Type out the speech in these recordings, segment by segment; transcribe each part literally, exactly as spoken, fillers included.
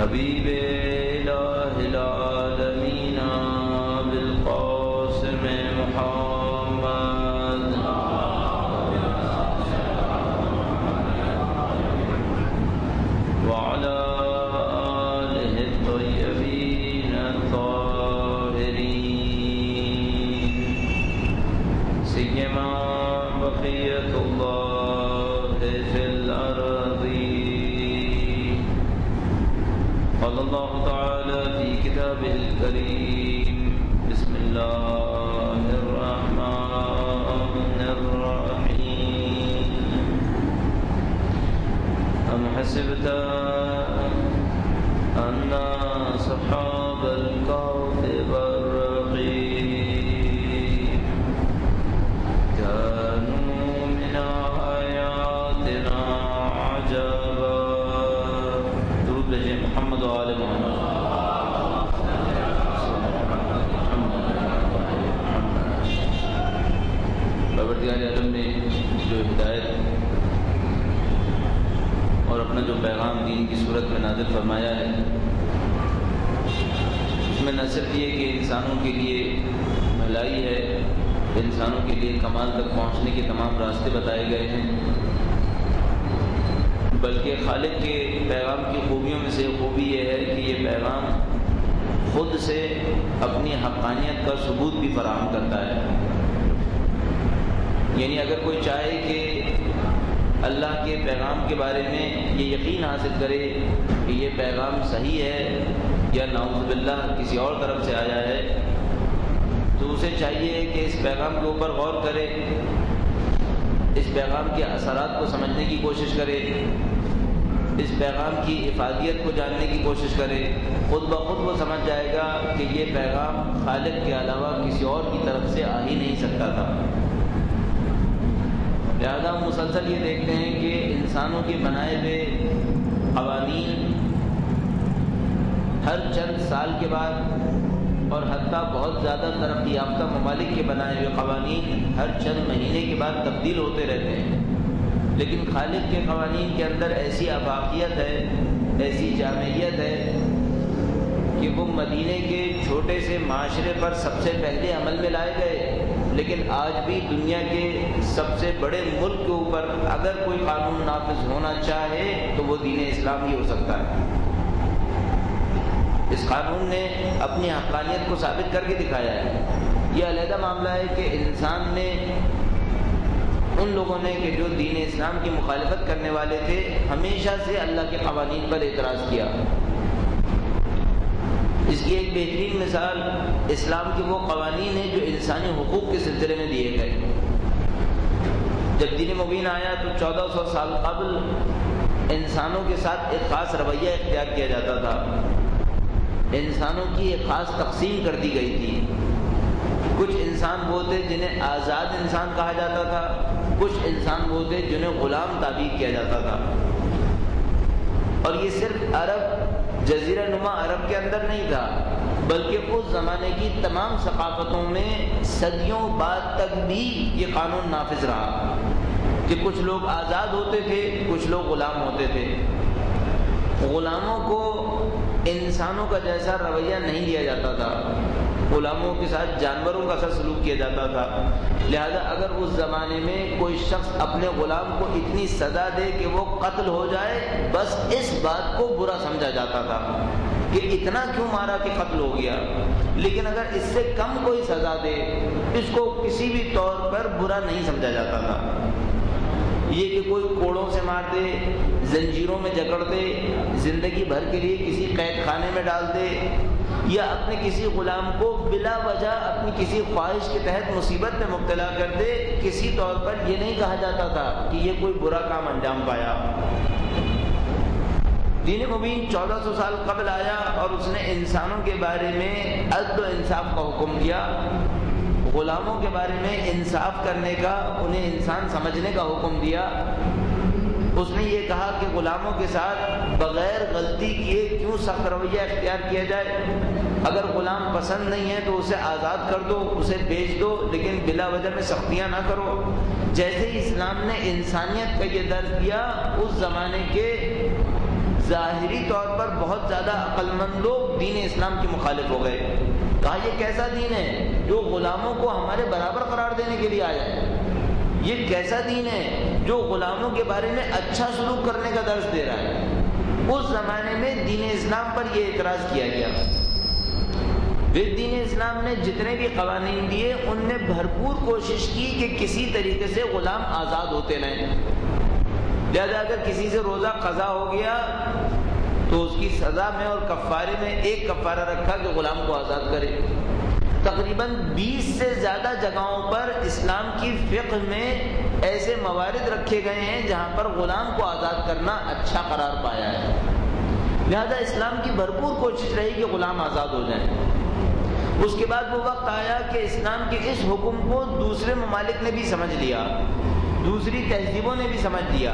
حبیب الہ العالمین بالقاسم محمد وعلى آلہ الطیبین الطاہرین سیما بقیت اللہ فی الارض. قال الله تعالى في كتابه الكريم بسم الله الرحمن الرحيم أم حسبت أن أصحاب الكهف والرقيم كانوا من آياتنا عجبا. درود بھیجیں محمد و آل محمد. پروردگار عالم نے جو ہدایت اور اپنا جو پیغام دین کی صورت میں نازل فرمایا ہے، اس میں نہ صرف یہ کہ انسانوں کے لیے بھلائی ہے، انسانوں کے لیے کمال تک پہنچنے کے تمام راستے بتائے گئے ہیں، بلکہ خالق کے پیغام کی خوبیوں میں سے خوبی یہ ہے کہ یہ پیغام خود سے اپنی حقانیت کا ثبوت بھی فراہم کرتا ہے. یعنی اگر کوئی چاہے کہ اللہ کے پیغام کے بارے میں یہ یقین حاصل کرے کہ یہ پیغام صحیح ہے یا نعوذ باللہ کسی اور طرف سے آیا ہے، تو اسے چاہیے کہ اس پیغام کے اوپر غور کرے، اس پیغام کے اثرات کو سمجھنے کی کوشش کرے، اس پیغام کی افادیت کو جاننے کی کوشش کرے. خود بخود وہ سمجھ جائے گا کہ یہ پیغام خالق کے علاوہ کسی اور کی طرف سے آ ہی نہیں سکتا تھا. لہذا ہم مسلسل یہ دیکھتے ہیں کہ انسانوں کے بنائے ہوئے قوانین ہر چند سال کے بعد اور حتیٰ بہت زیادہ ترقی یافتہ ممالک کے بنائے ہوئے قوانین ہر چند مہینے کے بعد تبدیل ہوتے رہتے ہیں، لیکن خالق کے قوانین کے اندر ایسی افاقیت ہے، ایسی جامعیت ہے کہ وہ مدینے کے چھوٹے سے معاشرے پر سب سے پہلے عمل میں لائے گئے، لیکن آج بھی دنیا کے سب سے بڑے ملک کے اوپر اگر کوئی قانون نافذ ہونا چاہے تو وہ دین اسلام ہی ہو سکتا ہے. اس قانون نے اپنی حقانیت کو ثابت کر کے دکھایا ہے. یہ علیحدہ معاملہ ہے کہ انسان نے ان لوگوں نے کہ جو دین اسلام کی مخالفت کرنے والے تھے ہمیشہ سے اللہ کے قوانین پر اعتراض کیا. اس کی ایک بہترین مثال اسلام کے وہ قوانین ہیں جو انسانی حقوق کے سلسلے میں دیے گئے. جب دین مبین آیا تو چودہ سو سال قبل انسانوں کے ساتھ ایک خاص رویہ اختیار کیا جاتا تھا. انسانوں کی ایک خاص تقسیم کر دی گئی تھی. کچھ انسان وہ تھے جنہیں آزاد انسان کہا جاتا تھا، کچھ انسان وہ تھے جنہیں غلام تعبیر کیا جاتا تھا. اور یہ صرف عرب جزیرہ نما عرب کے اندر نہیں تھا، بلکہ اس زمانے کی تمام ثقافتوں میں صدیوں بعد تک بھی یہ قانون نافذ رہا کہ کچھ لوگ آزاد ہوتے تھے، کچھ لوگ غلام ہوتے تھے. غلاموں کو انسانوں کا جیسا رویہ نہیں دیا جاتا تھا، غلاموں کے ساتھ جانوروں کا سا سلوک کیا جاتا تھا. لہذا اگر اس زمانے میں کوئی شخص اپنے غلام کو اتنی سزا دے کہ وہ قتل ہو جائے، بس اس بات کو برا سمجھا جاتا تھا کہ اتنا کیوں مارا کہ قتل ہو گیا. لیکن اگر اس سے کم کوئی سزا دے اس کو کسی بھی طور پر برا نہیں سمجھا جاتا تھا. یہ کہ کوئی کوڑوں سے مار دے، زنجیروں میں جکڑ دے، زندگی بھر کے لیے کسی قید خانے میں ڈال دے، یا اپنے کسی غلام کو بلا وجہ اپنی کسی خواہش کے تحت مصیبت میں مبتلا کر دے، کسی طور پر یہ نہیں کہا جاتا تھا کہ یہ کوئی برا کام انجام پایا. دین مبین چودہ سو سال قبل آیا اور اس نے انسانوں کے بارے میں عدل و انصاف کا حکم دیا، غلاموں کے بارے میں انصاف کرنے کا، انہیں انسان سمجھنے کا حکم دیا. اس نے یہ کہا کہ غلاموں کے ساتھ بغیر غلطی کیے کیوں سخت رویہ اختیار کیا جائے. اگر غلام پسند نہیں ہے تو اسے آزاد کر دو، اسے بیچ دو، لیکن بلا وجہ میں سختیاں نہ کرو. جیسے ہی اسلام نے انسانیت کا یہ درس دیا، اس زمانے کے ظاہری طور پر بہت زیادہ عقل مند لوگ دین اسلام کے مخالف ہو گئے. کہا یہ کیسا دین ہے جو غلاموں کو ہمارے برابر قرار دینے کے لیے آیا ہے؟ یہ کیسا دین ہے جو غلاموں کے بارے میں اچھا سلوک کرنے کا درس دے رہا ہے؟ اس زمانے میں دین اسلام پر یہ اعتراض کیا گیا. پھر دین اسلام نے جتنے بھی قوانین دیے ان میں بھرپور کوشش کی کہ کسی طریقے سے غلام آزاد ہوتے رہیں. لہذا اگر کسی سے روزہ قضا ہو گیا تو اس کی سزا میں اور کفارے میں ایک کفارہ رکھا کہ غلام کو آزاد کرے. تقریباً بیس سے زیادہ جگہوں پر اسلام کی فقہ میں ایسے موارد رکھے گئے ہیں جہاں پر غلام کو آزاد کرنا اچھا قرار پایا ہے. لہذا اسلام کی بھرپور کوشش رہی کہ غلام آزاد ہو جائیں. اس کے بعد وہ وقت آیا کہ اسلام کے اس حکم کو دوسرے ممالک نے بھی سمجھ لیا, دوسری تہذیبوں نے بھی سمجھ لیا.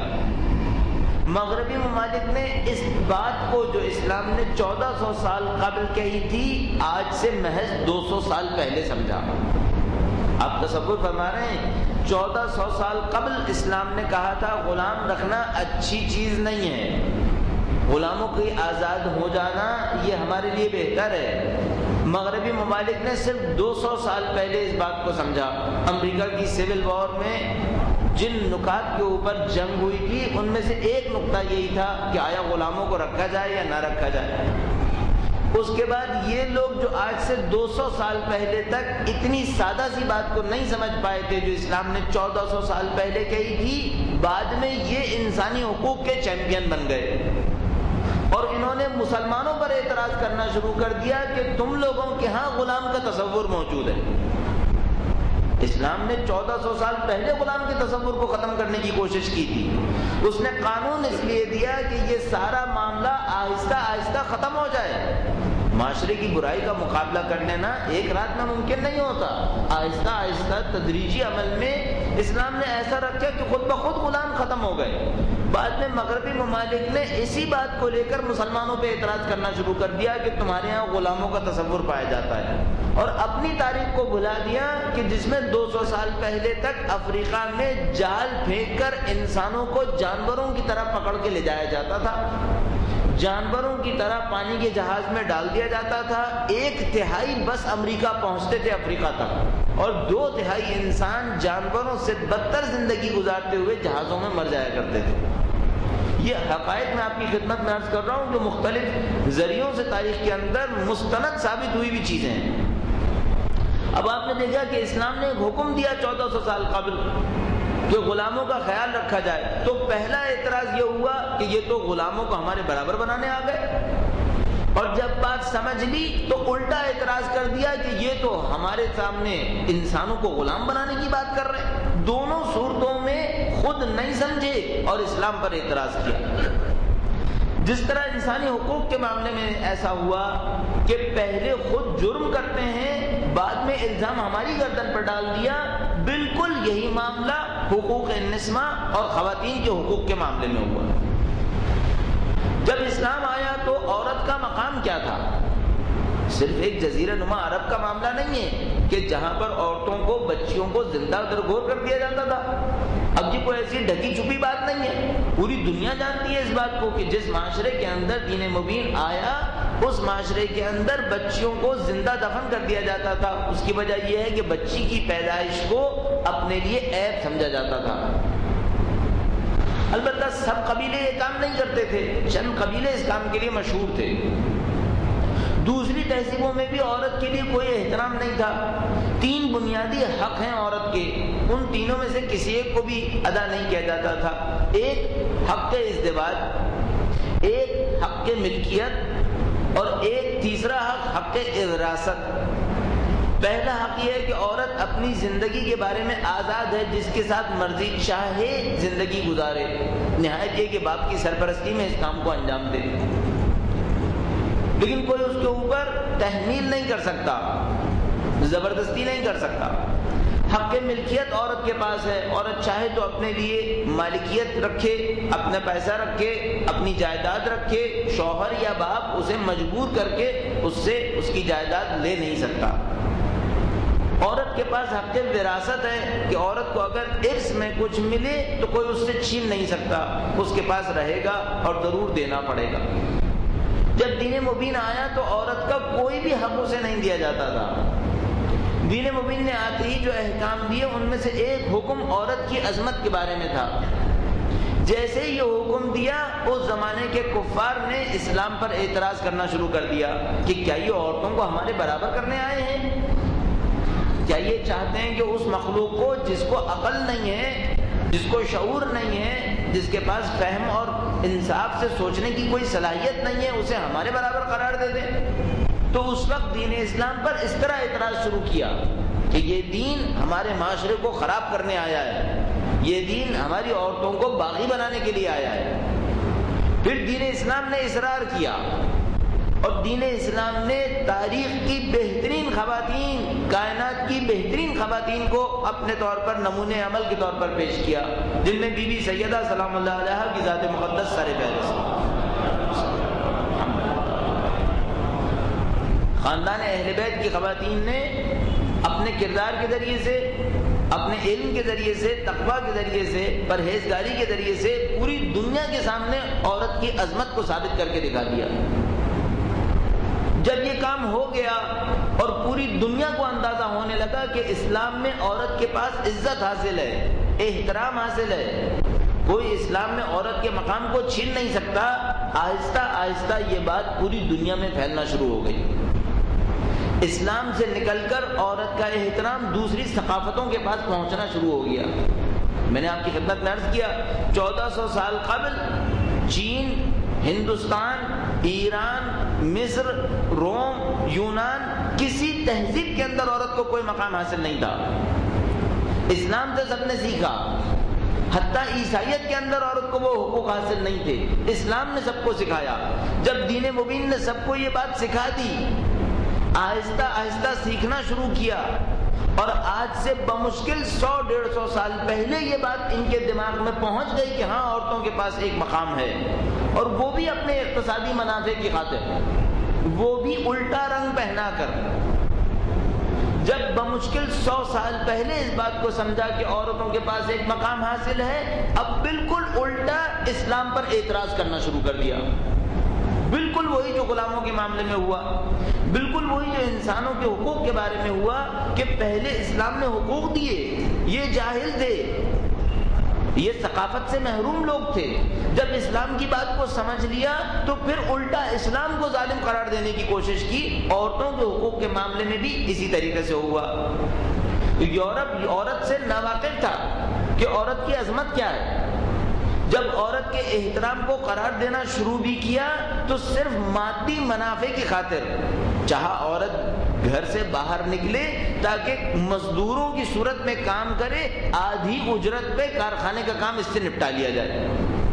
مغربی ممالک نے اس بات کو جو اسلام نے چودہ سو سال قبل کہی تھی آج سے محض دو سو سال پہلے سمجھا. آپ تصور فرما رہے ہیں چودہ سو سال قبل اسلام نے کہا تھا غلام رکھنا اچھی چیز نہیں ہے, غلاموں کی آزاد ہو جانا یہ ہمارے لیے بہتر ہے. مغربی ممالک نے صرف دو سو سال پہلے اس بات کو سمجھا. امریکہ کی سول وار میں جن نکات کے اوپر جنگ ہوئی تھی ان میں سے ایک نقطہ یہی تھا کہ آیا غلاموں کو رکھا جائے یا نہ رکھا جائے. اس کے بعد یہ لوگ جو آج سے دو سو سال پہلے تک اتنی سادہ سی بات کو نہیں سمجھ پائے تھے جو اسلام نے چودہ سو سال پہلے کہی تھی, بعد میں یہ انسانی حقوق کے چیمپئن بن گئے اور انہوں نے مسلمانوں پر اعتراض کرنا شروع کر دیا کہ تم لوگوں کے ہاں غلام کا تصور موجود ہے. اسلام نے چودہ سو سال پہلے غلام کے تصور کو ختم کرنے کی کوشش کی تھی. اس نے قانون اس لیے دیا کہ یہ سارا معاملہ آہستہ آہستہ ختم ہو جائے. معاشرے کی برائی کا مقابلہ کر لینا ایک رات میں ممکن نہیں ہوتا. آہستہ آہستہ تدریجی عمل میں اسلام نے ایسا رکھا کہ خود بخود غلام ختم ہو گئے. بعد میں مغربی ممالک نے اسی بات کو لے کر مسلمانوں پہ اعتراض کرنا شروع کر دیا کہ تمہارے ہاں غلاموں کا تصور پایا جاتا ہے, اور اپنی تاریخ کو بھلا دیا کہ جس میں دو سو سال پہلے تک افریقہ میں جال پھینک کر انسانوں کو جانوروں کی طرح پکڑ کے لے جایا جاتا تھا, جانوروں کی طرح پانی کے جہاز میں ڈال دیا جاتا تھا. ایک تہائی بس امریکہ پہنچتے تھے افریقہ تک, اور دو تہائی انسان جانوروں سے بدتر زندگی گزارتے ہوئے جہازوں میں مر جایا کرتے تھے. یہ حقائق میں آپ کی خدمت میں عرض کر رہا ہوں جو مختلف ذریعوں سے تاریخ کے اندر مستند ثابت ہوئی بھی چیزیں ہیں. اب آپ نے دیکھا کہ اسلام نے ایک حکم دیا چودہ سو سال قبل کہ غلاموں کا خیال رکھا جائے, تو پہلا اعتراض یہ ہوا کہ یہ تو غلاموں کو ہمارے برابر بنانے آ گئے, اور جب بات سمجھ لی تو الٹا اعتراض کر دیا کہ یہ تو ہمارے سامنے انسانوں کو غلام بنانے کی بات کر رہے ہیں. دونوں صورتوں میں خود نہیں سمجھے اور اسلام پر اعتراض کیا. جس طرح انسانی حقوق کے معاملے میں ایسا ہوا کہ پہلے خود جرم کرتے ہیں, بعد میں الزام ہماری گردن پر ڈال دیا, بالکل یہی معاملہ حقوق النساء اور خواتین کے حقوق کے معاملے میں ہوا. جب اسلام آیا تو عورت کا مقام کیا تھا؟ صرف ایک جزیرہ نما عرب کا معاملہ نہیں ہے کہ جہاں پر عورتوں کو بچیوں کو زندہ درگور کر دیا جاتا تھا. اب یہ کوئی ایسی ڈھکی چھپی بات نہیں ہے, پوری دنیا جانتی ہے اس بات کو کہ جس معاشرے کے اندر دین مبین آیا اس معاشرے کے اندر بچیوں کو زندہ دفن کر دیا جاتا تھا. اس کی وجہ یہ ہے کہ بچی کی پیدائش کو اپنے لیے عیب سمجھا جاتا تھا. البتہ سب قبیلے یہ کام نہیں کرتے تھے, چند قبیلے اس کام کے لیے مشہور تھے. دوسری تہذیبوں میں بھی عورت کے لیے کوئی احترام نہیں تھا. تین بنیادی حق ہیں عورت کے, ان تینوں میں سے کسی ایک کو بھی ادا نہیں کیا جاتا تھا. ایک حق ازدواج, ایک حق ملکیت, اور ایک تیسرا حق حق وراثت. پہلا حق یہ ہے کہ عورت اپنی زندگی کے بارے میں آزاد ہے, جس کے ساتھ مرضی چاہے زندگی گزارے, نہایت یہ کہ باپ کی سرپرستی میں اس کام کو انجام دے, لیکن کوئی اس کے اوپر تحمیل نہیں کر سکتا, زبردستی نہیں کر سکتا. حق ملکیت عورت کے پاس ہے, عورت چاہے تو اپنے لیے مالکیت رکھے, اپنا پیسہ رکھے, اپنی جائیداد رکھے, شوہر یا باپ اسے مجبور کر کے اس سے اس کی جائیداد لے نہیں سکتا. عورت کے پاس حق وراثت ہے کہ عورت کو اگر ارث میں کچھ ملے تو کوئی اس سے چھین نہیں سکتا، اس کے پاس رہے گا اور ضرور دینا پڑے گا۔ جب دین مبین آیا تو عورت کا کوئی بھی حق اسے نہیں دیا جاتا تھا۔ دین مبین نے آتے ہی جو احکام دیے ان میں سے ایک حکم عورت کی عظمت کے بارے میں تھا۔ جیسے ہی یہ حکم دیا اس زمانے کے کفار نے اسلام پر اعتراض کرنا شروع کر دیا کہ کیا یہ عورتوں کو ہمارے برابر کرنے آئے ہیں؟ کیا یہ چاہتے ہیں کہ اس مخلوق کو جس کو عقل نہیں ہے، جس کو شعور نہیں ہے، جس کے پاس فہم اور انصاف سے سوچنے کی کوئی صلاحیت نہیں ہے، اسے ہمارے برابر قرار دے دیں؟ تو اس وقت دین اسلام پر اس طرح اعتراض شروع کیا کہ یہ دین ہمارے معاشرے کو خراب کرنے آیا ہے، یہ دین ہماری عورتوں کو باغی بنانے کے لیے آیا ہے۔ پھر دین اسلام نے اصرار کیا اور دین اسلام نے تاریخ کی بہترین خواتین، کائنات کی بہترین خواتین کو اپنے طور پر نمونے عمل کے طور پر پیش کیا، جن میں بی بی سیدہ سلام اللہ علیہا کی ذات مقدس سر فہرست۔ خاندان اہل بیت کی خواتین نے اپنے کردار کے ذریعے سے، اپنے علم کے ذریعے سے، تقویٰ کے ذریعے سے، پرہیزگاری کے ذریعے سے پوری دنیا کے سامنے عورت کی عظمت کو ثابت کر کے دکھا دیا۔ جب یہ کام ہو گیا اور پوری دنیا کو اندازہ ہونے لگا کہ اسلام میں عورت کے پاس عزت حاصل ہے، احترام حاصل ہے، کوئی اسلام میں عورت کے مقام کو چھین نہیں سکتا، آہستہ آہستہ یہ بات پوری دنیا میں پھیلنا شروع ہو گئی۔ اسلام سے نکل کر عورت کا احترام دوسری ثقافتوں کے پاس پہنچنا شروع ہو گیا۔ میں نے آپ کی خدمت میں عرض کیا، چودہ سو سال قبل چین، ہندوستان، ایران، مصر، روم، یونان، کسی تہذیب کے اندر عورت کو کوئی مقام حاصل نہیں تھا۔ اسلام سے سب نے سیکھا، حتیٰ عیسائیت کے اندر عورت کو وہ حقوق حاصل نہیں تھے، اسلام نے سب کو سکھایا۔ جب دین مبین نے سب کو یہ بات سکھا دی، آہستہ آہستہ سیکھنا شروع کیا، اور آج سے بمشکل سو ڈیڑھ سو سال پہلے یہ بات ان کے دماغ میں پہنچ گئی کہ ہاں عورتوں کے پاس ایک مقام ہے، اور وہ بھی اپنے اقتصادی منافع کی خاطر، وہ بھی الٹا رنگ پہنا کر۔ جب بمشکل سو سال پہلے اس بات کو سمجھا کہ عورتوں کے پاس ایک مقام حاصل ہے، اب بالکل الٹا اسلام پر اعتراض کرنا شروع کر دیا۔ بالکل وہی جو غلاموں کے معاملے میں ہوا، بالکل وہی جو انسانوں کے حقوق کے بارے میں ہوا کہ پہلے اسلام نے حقوق دیے، یہ جاہل تھے، یہ ثقافت سے محروم لوگ تھے۔ جب اسلام کی بات کو سمجھ لیا تو پھر الٹا اسلام کو ظالم قرار دینے کی کوشش کی۔ عورتوں کے حقوق کے معاملے میں بھی اسی طریقے سے ہوا۔ یورپ عورت سے ناواقف تھا کہ عورت کی عظمت کیا ہے۔ جب عورت کے احترام کو قرار دینا شروع بھی کیا تو صرف مادی منافع کی خاطر، چاہا عورت گھر سے باہر نکلے تاکہ مزدوروں کی صورت میں کام کرے، آدھی اجرت پہ کارخانے کا کام اس سے نپٹا لیا جائے۔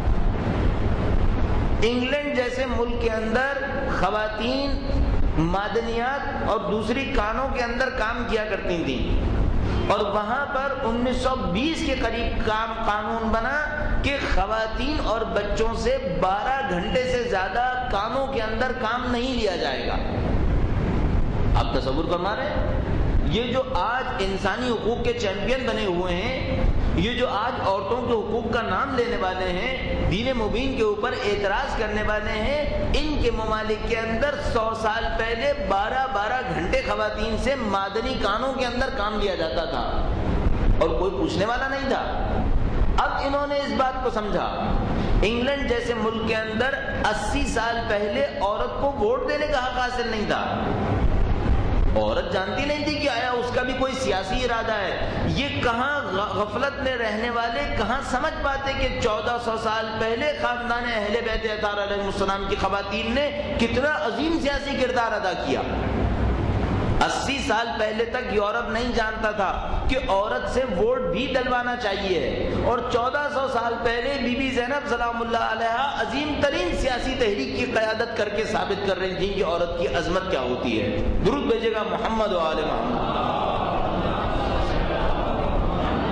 انگلینڈ جیسے ملک کے اندر خواتین معدنیات اور دوسری کانوں کے اندر کام کیا کرتی تھیں، اور وہاں پر انیس سو بیس کے قریب کام قانون بنا کہ خواتین اور بچوں سے بارہ گھنٹے سے زیادہ کاموں کے اندر کام نہیں لیا جائے گا۔ آپ تصور فرما رہے ہیں، یہ جو آج انسانی حقوق کے چیمپئن بنے ہوئے ہیں، یہ جو آج عورتوں کے حقوق کا نام لینے والے ہیں، دین مبین کے اوپر اعتراض کرنے والے ہیں، ان کے ممالک کے اندر سو سال پہلے بارہ بارہ گھنٹے خواتین سے معدنی کانوں کے اندر کام لیا جاتا تھا اور کوئی پوچھنے والا نہیں تھا۔ اب انہوں نے اس بات کو سمجھا۔ انگلینڈ جیسے ملک کے اندر اسی سال پہلے عورت کو ووٹ دینے کا حق حاصل نہیں تھا۔ عورت جانتی نہیں تھی کہ آیا اس کا بھی کوئی سیاسی ارادہ ہے۔ یہ کہاں غفلت میں رہنے والے کہاں سمجھ پاتے کہ چودہ سو سال پہلے خاندان اہل بیت اطہار علیہ السلام کی خواتین نے کتنا عظیم سیاسی کردار ادا کیا۔ اسی سال پہلے تک یورپ نہیں جانتا تھا کہ عورت سے ووٹ بھی دلوانا چاہیے، اور چودہ سو سال پہلے بی بی زینب سلام اللہ علیہا عظیم ترین سیاسی تحریک کی قیادت کر کے ثابت کر رہی تھیں کہ عورت کی عظمت کیا ہوتی ہے۔ درود بھیجے گا محمد و آل محمد۔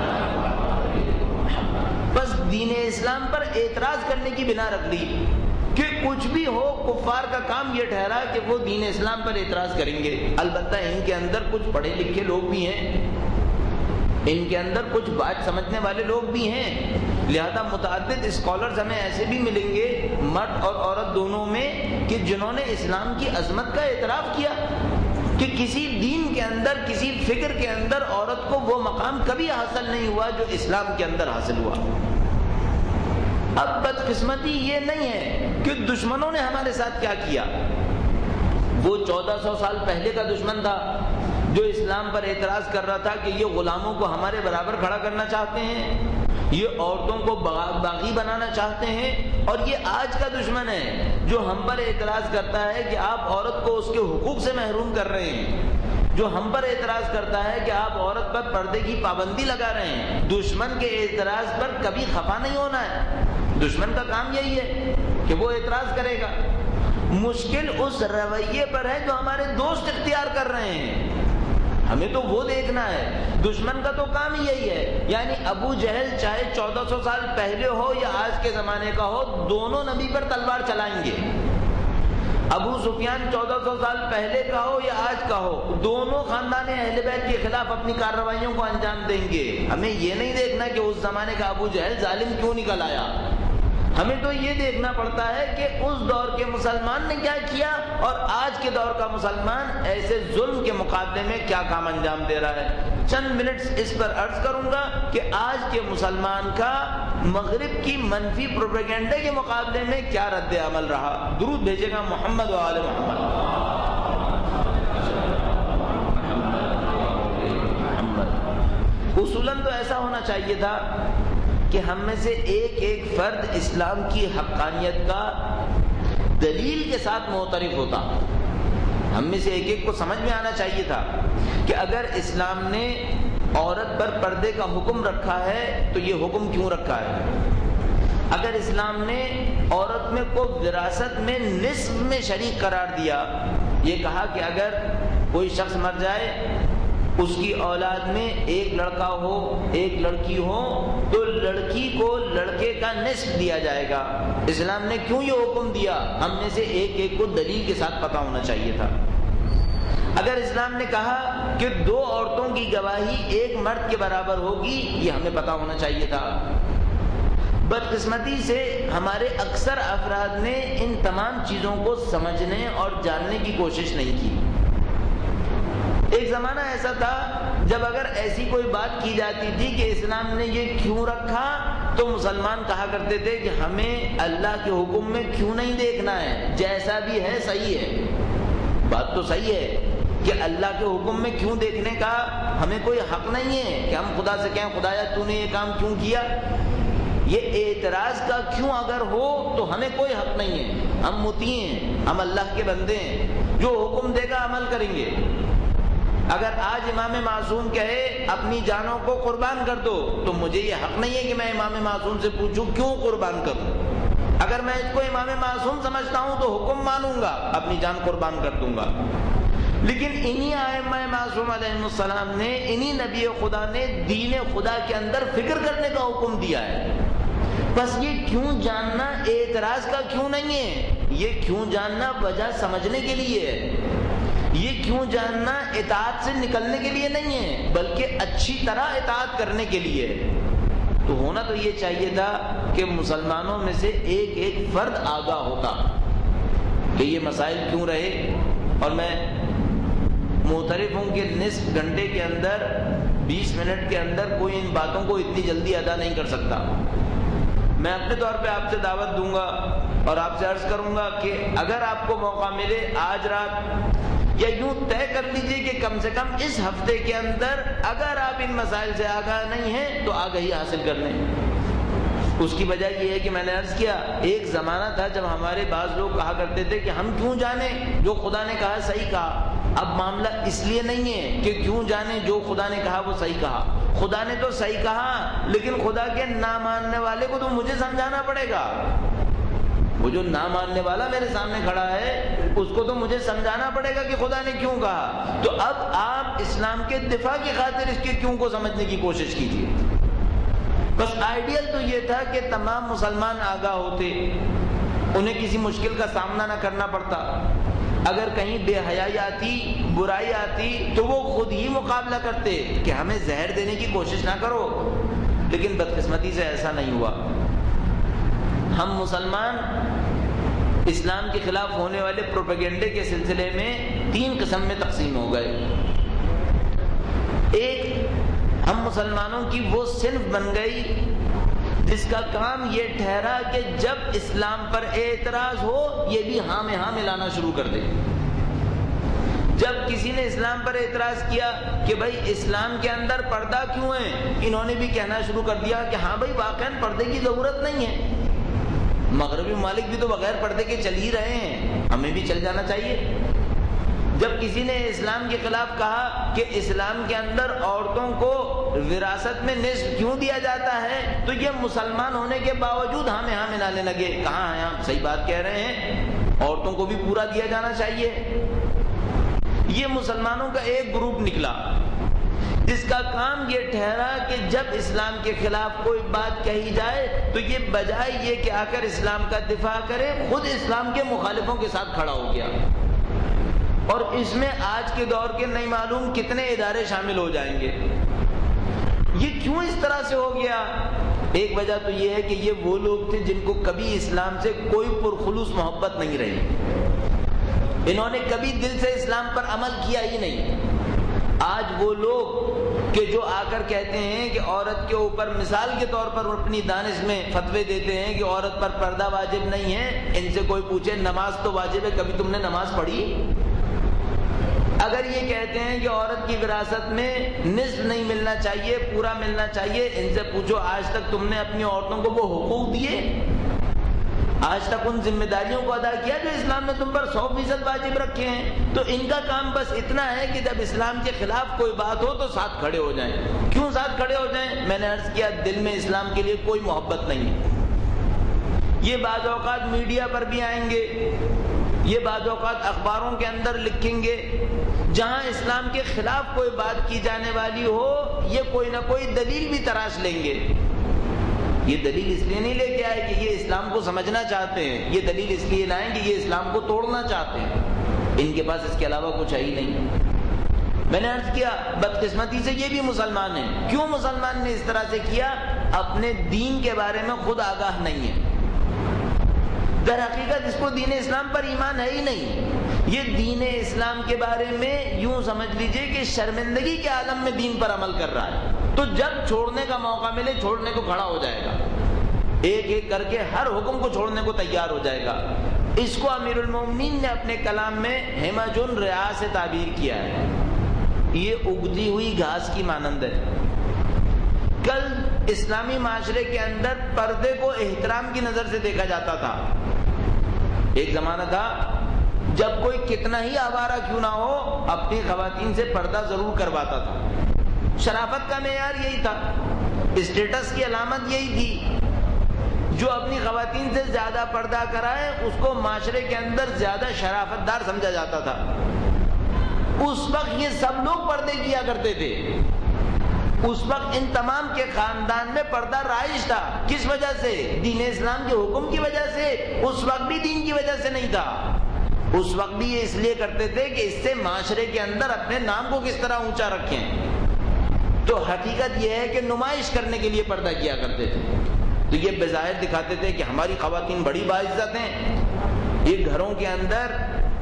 بس دین اسلام پر اعتراض کرنے کی بنا رکھ لی کہ کچھ بھی ہو کفار کا کام یہ ٹھہرا کہ وہ دین اسلام پر اعتراض کریں گے. البتہ ان کے اندر کچھ پڑھے لکھے لوگ بھی ہیں, ان کے اندر کچھ بات سمجھنے والے لوگ بھی ہیں, لہذا متعدد اسکالرز ہمیں ایسے بھی ملیں گے مرد اور عورت دونوں میں کہ جنہوں نے اسلام کی عظمت کا اعتراف کیا کہ کسی دین کے اندر, کسی فکر کے اندر عورت کو وہ مقام کبھی حاصل نہیں ہوا جو اسلام کے اندر حاصل ہوا. اب بدقسمتی یہ نہیں ہے کہ دشمنوں نے ہمارے ساتھ کیا کیا. وہ چودہ سو سال پہلے کا دشمن تھا جو اسلام پر اعتراض کر رہا تھا کہ یہ غلاموں کو ہمارے برابر کھڑا کرنا چاہتے ہیں, یہ عورتوں کو باغی بنانا چاہتے ہیں, اور یہ آج کا دشمن ہے جو ہم پر اعتراض کرتا ہے کہ آپ عورت کو اس کے حقوق سے محروم کر رہے ہیں, جو ہم پر اعتراض کرتا ہے کہ آپ عورت پر پردے کی پابندی لگا رہے ہیں. دشمن کے اعتراض پر کبھی خفا نہیں ہونا ہے, دشمن کا کام یہی ہے کہ وہ اعتراض کرے گا. مشکل اس رویے پر ہے جو ہمارے دوست اختیار کر رہے ہیں, ہمیں تو وہ دیکھنا ہے. دشمن کا تو کام ہی یہی ہے, یعنی ابو جہل چاہے چودہ سو سال پہلے ہو یا آج کے زمانے کا ہو, دونوں نبی پر تلوار چلائیں گے. ابو سفیان چودہ سو سال پہلے کا ہو یا آج کا ہو, دونوں خاندان اہل بیت کے خلاف اپنی کارروائیوں کو انجام دیں گے. ہمیں یہ نہیں دیکھنا کہ اس زمانے کا ابو جہل ظالم کیوں نکل آیا, ہمیں تو یہ دیکھنا پڑتا ہے کہ اس دور کے مسلمان نے کیا کیا اور آج کے دور کا مسلمان ایسے ظلم کے مقابلے میں کیا کام انجام دے رہا ہے. چند منٹس اس پر عرض کروں گا کہ آج کے مسلمان کا مغرب کی منفی پروپیگنڈے کے مقابلے میں کیا رد عمل رہا. درود بھیجے گا محمد و آل محمد. اصولاً تو ایسا ہونا چاہیے تھا کہ ہم میں سے ایک ایک فرد اسلام کی حقانیت کا دلیل کے ساتھ معترف ہوتا. ہم میں سے ایک ایک کو سمجھ میں آنا چاہیے تھا کہ اگر اسلام نے عورت پر پردے کا حکم رکھا ہے تو یہ حکم کیوں رکھا ہے. اگر اسلام نے عورت میں کو وراثت میں نصف میں شریک قرار دیا, یہ کہا کہ اگر کوئی شخص مر جائے اس کی اولاد میں ایک لڑکا ہو ایک لڑکی ہو تو لڑکی کو لڑکے کا نصف دیا جائے گا, اسلام نے کیوں یہ حکم دیا ہم میں سے ایک ایک کو دلیل کے ساتھ پتہ ہونا چاہیے تھا. اگر اسلام نے کہا کہ دو عورتوں کی گواہی ایک مرد کے برابر ہوگی, یہ ہمیں پتہ ہونا چاہیے تھا. بدقسمتی سے ہمارے اکثر افراد نے ان تمام چیزوں کو سمجھنے اور جاننے کی کوشش نہیں کی. ایک زمانہ ایسا تھا جب اگر ایسی کوئی بات کی جاتی تھی کہ اسلام نے یہ کیوں رکھا تو مسلمان کہا کرتے تھے کہ ہمیں اللہ کے حکم میں کیوں نہیں دیکھنا ہے, جیسا بھی ہے صحیح ہے. بات تو صحیح ہے کہ اللہ کے حکم میں کیوں دیکھنے کا ہمیں کوئی حق نہیں ہے کہ ہم خدا سے کہیں خدایا تو نے یہ کام کیوں کیا. یہ اعتراض کا کیوں اگر ہو تو ہمیں کوئی حق نہیں ہے. ہم مطیع ہیں, ہم اللہ کے بندے ہیں, جو حکم دے گا عمل کریں گے. اگر آج امام معصوم کہے اپنی جانوں کو قربان کر دو تو مجھے یہ حق نہیں ہے کہ میں امام معصوم سے پوچھوں کیوں قربان کروں. اگر میں اس کو امام معصوم سمجھتا ہوں تو حکم مانوں گا, اپنی جان قربان کر دوں گا. لیکن انہی ائمہ معصوم علیہ السلام نے, انہی نبی خدا نے دین خدا کے اندر فکر کرنے کا حکم دیا ہے. بس یہ کیوں جاننا اعتراض کا کیوں نہیں ہے, یہ کیوں جاننا وجہ سمجھنے کے لیے ہے. یہ کیوں جاننا اطاعت سے نکلنے کے لیے نہیں ہے بلکہ اچھی طرح اطاعت کرنے کے لیے. تو ہونا تو یہ چاہیے تھا کہ مسلمانوں میں سے ایک ایک فرد آگاہ ہوتا کہ یہ مسائل کیوں رہے. اور میں معترف ہوں کہ نصف گھنٹے کے اندر, بیس منٹ کے اندر کوئی ان باتوں کو اتنی جلدی ادا نہیں کر سکتا. میں اپنے طور پہ آپ سے دعوت دوں گا اور آپ سے عرض کروں گا کہ اگر آپ کو موقع ملے آج رات یا یوں طے کر لیجئے کہ کم سے کم اس ہفتے کے اندر اگر آپ ان مسائل سے آگاہ نہیں ہیں تو آگاہی حاصل کر لیں. اس کی وجہ یہ ہے کہ میں نے عرض کیا ایک زمانہ تھا جب ہمارے بعض لوگ کہا کرتے تھے کہ ہم کیوں جانیں جو خدا نے کہا صحیح کہا. اب معاملہ اس لیے نہیں ہے کہ کیوں جانیں جو خدا نے کہا وہ صحیح کہا. خدا نے تو صحیح کہا لیکن خدا کے نہ ماننے والے کو تو مجھے سمجھانا پڑے گا. وہ جو نہ ماننے والا میرے سامنے کھڑا ہے اس کو تو مجھے سمجھانا پڑے گا کہ خدا نے کیوں کہا. تو اب آپ اسلام کے دفاع کی خاطر اس کے کیوں کو سمجھنے کی کوشش کیجیے. بس آئیڈیل تو یہ تھا کہ تمام مسلمان آگاہ ہوتے انہیں کسی مشکل کا سامنا نہ کرنا پڑتا. اگر کہیں بے حیائی آتی، برائی آتی تو وہ خود ہی مقابلہ کرتے کہ ہمیں زہر دینے کی کوشش نہ کرو. لیکن بدقسمتی سے ایسا نہیں ہوا. ہم مسلمان اسلام کے خلاف ہونے والے پروپیگنڈے کے سلسلے میں تین قسم میں تقسیم ہو گئے. ایک، ہم مسلمانوں کی وہ صنف بن گئی جس کا کام یہ ٹھہرا کہ جب اسلام پر اعتراض ہو یہ بھی ہاں میں ہاں ملانا شروع کر دے. جب کسی نے اسلام پر اعتراض کیا کہ بھائی اسلام کے اندر پردہ کیوں ہے، انہوں نے بھی کہنا شروع کر دیا کہ ہاں بھائی واقعاً پردے کی ضرورت نہیں ہے. مغربی ممالک بھی تو بغیر پردے کے چل ہی رہے ہیں، ہمیں بھی چل جانا چاہیے. جب کسی نے اسلام کے خلاف کہا کہ اسلام کے اندر عورتوں کو وراثت میں نصف کیوں دیا جاتا ہے، تو یہ مسلمان ہونے کے باوجود ہاں میں ہاں ملانے لگے. کہاں ہیں آپ، صحیح بات کہہ رہے ہیں، عورتوں کو بھی پورا دیا جانا چاہیے. یہ مسلمانوں کا ایک گروپ نکلا جس کا کام یہ ٹھہرا کہ جب اسلام کے خلاف کوئی بات کہی جائے تو یہ بجائے یہ کہ آ کر اسلام کا دفاع کرے، خود اسلام کے مخالفوں کے ساتھ کھڑا ہو گیا. اور اس میں آج کے دور کے نہیں معلوم کتنے ادارے شامل ہو جائیں گے. یہ کیوں اس طرح سے ہو گیا؟ ایک وجہ تو یہ ہے کہ یہ وہ لوگ تھے جن کو کبھی اسلام سے کوئی پرخلوص محبت نہیں رہی. انہوں نے کبھی دل سے اسلام پر عمل کیا ہی نہیں. آج وہ لوگ کہ جو آ کر کہتے ہیں کہ عورت کے اوپر مثال کے طور پر اپنی دانش میں فتوے دیتے ہیں کہ عورت پر پردہ واجب نہیں ہے، ان سے کوئی پوچھے نماز تو واجب ہے، کبھی تم نے نماز پڑھی؟ اگر یہ کہتے ہیں کہ عورت کی وراثت میں نصف نہیں ملنا چاہیے، پورا ملنا چاہیے، ان سے پوچھو آج تک تم نے اپنی عورتوں کو وہ حقوق دیے؟ آج تک ان ذمہ داریوں کو ادا کیا جو اسلام نے تم پر سو فیصد واجب رکھے ہیں؟ تو ان کا کام بس اتنا ہے کہ جب اسلام کے خلاف کوئی بات ہو تو ساتھ کھڑے ہو جائیں. کیوں ساتھ کھڑے ہو جائیں؟ میں نے عرض کیا دل میں اسلام کے لیے کوئی محبت نہیں ہے. یہ بعض اوقات میڈیا پر بھی آئیں گے، یہ بعض اوقات اخباروں کے اندر لکھیں گے، جہاں اسلام کے خلاف کوئی بات کی جانے والی ہو یہ کوئی نہ کوئی دلیل بھی تراش لیں گے. یہ دلیل اس لیے نہیں لے کے آئے کہ یہ اسلام کو سمجھنا چاہتے ہیں، یہ دلیل اس لیے لائیں کہ یہ اسلام کو توڑنا چاہتے ہیں. ان کے پاس اس کے علاوہ کچھ ہے ہی نہیں. میں نے عرض کیا بدقسمتی سے یہ بھی مسلمان ہیں. کیوں مسلمان نے اس طرح سے کیا؟ اپنے دین کے بارے میں خود آگاہ نہیں ہے. در حقیقت اس کو دین اسلام پر ایمان ہے ہی نہیں. یہ دین اسلام کے بارے میں یوں سمجھ لیجئے کہ شرمندگی کے عالم میں دین پر عمل کر رہا ہے. تو جب چھوڑنے کا موقع ملے چھوڑنے کو کھڑا ہو جائے گا، ایک ایک کر کے ہر حکم کو چھوڑنے کو تیار ہو جائے گا. اس کو امیر المومنین نے اپنے کلام میں ہمج الرعاء سے تعبیر کیا ہے. یہ اگتی ہوئی گھاس کی مانند ہے. کل اسلامی معاشرے کے اندر پردے کو احترام کی نظر سے دیکھا جاتا تھا. ایک زمانہ تھا جب کوئی کتنا ہی آوارہ کیوں نہ ہو اپنی خواتین سے پردہ ضرور کرواتا تھا. شرافت کا معیار یہی تھا، اسٹیٹس کی علامت یہی تھی. جو اپنی خواتین سے زیادہ پردہ کرائے اس کو معاشرے کے اندر زیادہ شرافت دار سمجھا جاتا تھا. اس وقت یہ سب لوگ پردے کیا کرتے تھے. اس وقت ان تمام کے خاندان میں پردہ رائج تھا. کس وجہ سے؟ دین اسلام کے حکم کی وجہ سے. اس وقت بھی دین کی وجہ سے نہیں تھا. اس وقت بھی یہ اس لیے کرتے تھے کہ اس سے معاشرے کے اندر اپنے نام کو کس طرح اونچا رکھیں. تو حقیقت یہ ہے کہ نمائش کرنے کے لیے پردہ کیا کرتے تھے. تو یہ بظاہر دکھاتے تھے کہ ہماری خواتین بڑی باعزت ہیں. یہ گھروں کے اندر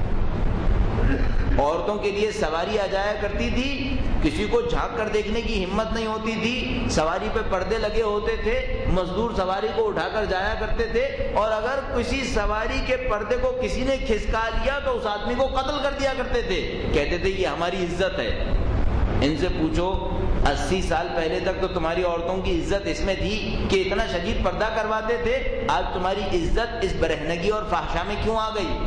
عورتوں کے لیے سواری آ جایا کرتی تھی، کسی کو جھانک کر دیکھنے کی ہمت نہیں ہوتی تھی. سواری پہ پردے لگے ہوتے تھے، مزدور سواری کو اٹھا کر جایا کرتے تھے. اور اگر کسی سواری کے پردے کو کسی نے کھسکا لیا تو اس آدمی کو قتل کر دیا کرتے تھے. کہتے تھے یہ ہماری عزت ہے. ان سے پوچھو اسی سال پہلے تک تو تمہاری عورتوں کی عزت اس میں تھی کہ اتنا شدید پردہ کرواتے تھے. آج تمہاری عزت اس برہنگی اور فحشا میں کیوں آ گئی؟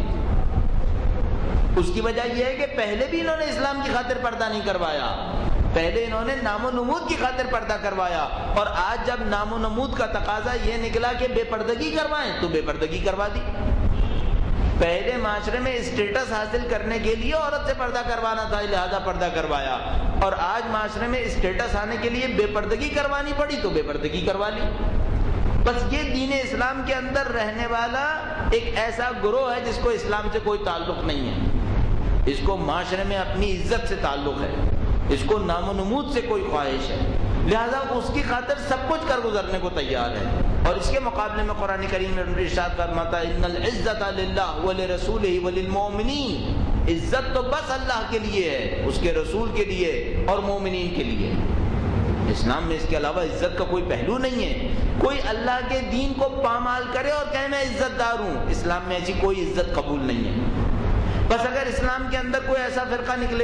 اس کی وجہ یہ ہے کہ پہلے بھی انہوں نے اسلام کی خاطر پردہ نہیں کروایا. پہلے انہوں نے نام و نمود کی خاطر پردہ کروایا. اور آج جب نام و نمود کا تقاضا یہ نکلا کہ بے پردگی کروائیں تو بے پردگی کروا دی. پہلے معاشرے میں اسٹیٹس حاصل کرنے کے لیے عورت سے پردہ کروانا تھا، لہذا پردہ کروایا. اور آج معاشرے میں اسٹیٹس آنے کے لیے بے پردگی کروانی پڑی تو بے پردگی کروا لی. بس یہ دین اسلام کے اندر رہنے والا ایک ایسا گروہ ہے جس کو اسلام سے کوئی تعلق نہیں ہے، اس کو معاشرے میں اپنی عزت سے تعلق ہے، اس کو نام و نمود سے کوئی خواہش ہے، لہذا اس کی خاطر سب کچھ کر گزرنے کو تیار ہے۔ اور اس کے مقابلے میں قرآن کریم میں ارشاد فرماتا ہے ان العزت للہ ولرسولہ وللمؤمنین، عزت تو بس اللہ کے لیے ہے، اس کے رسول کے لیے اور مومنین کے لیے۔ اسلام میں اس کے علاوہ عزت کا کوئی پہلو نہیں ہے۔ کوئی اللہ کے دین کو پامال کرے اور کہے میں عزت دار ہوں، اسلام میں ایسی کوئی عزت قبول نہیں ہے۔ بس اگر اسلام کے اندر کوئی ایسا فرقہ نکلے،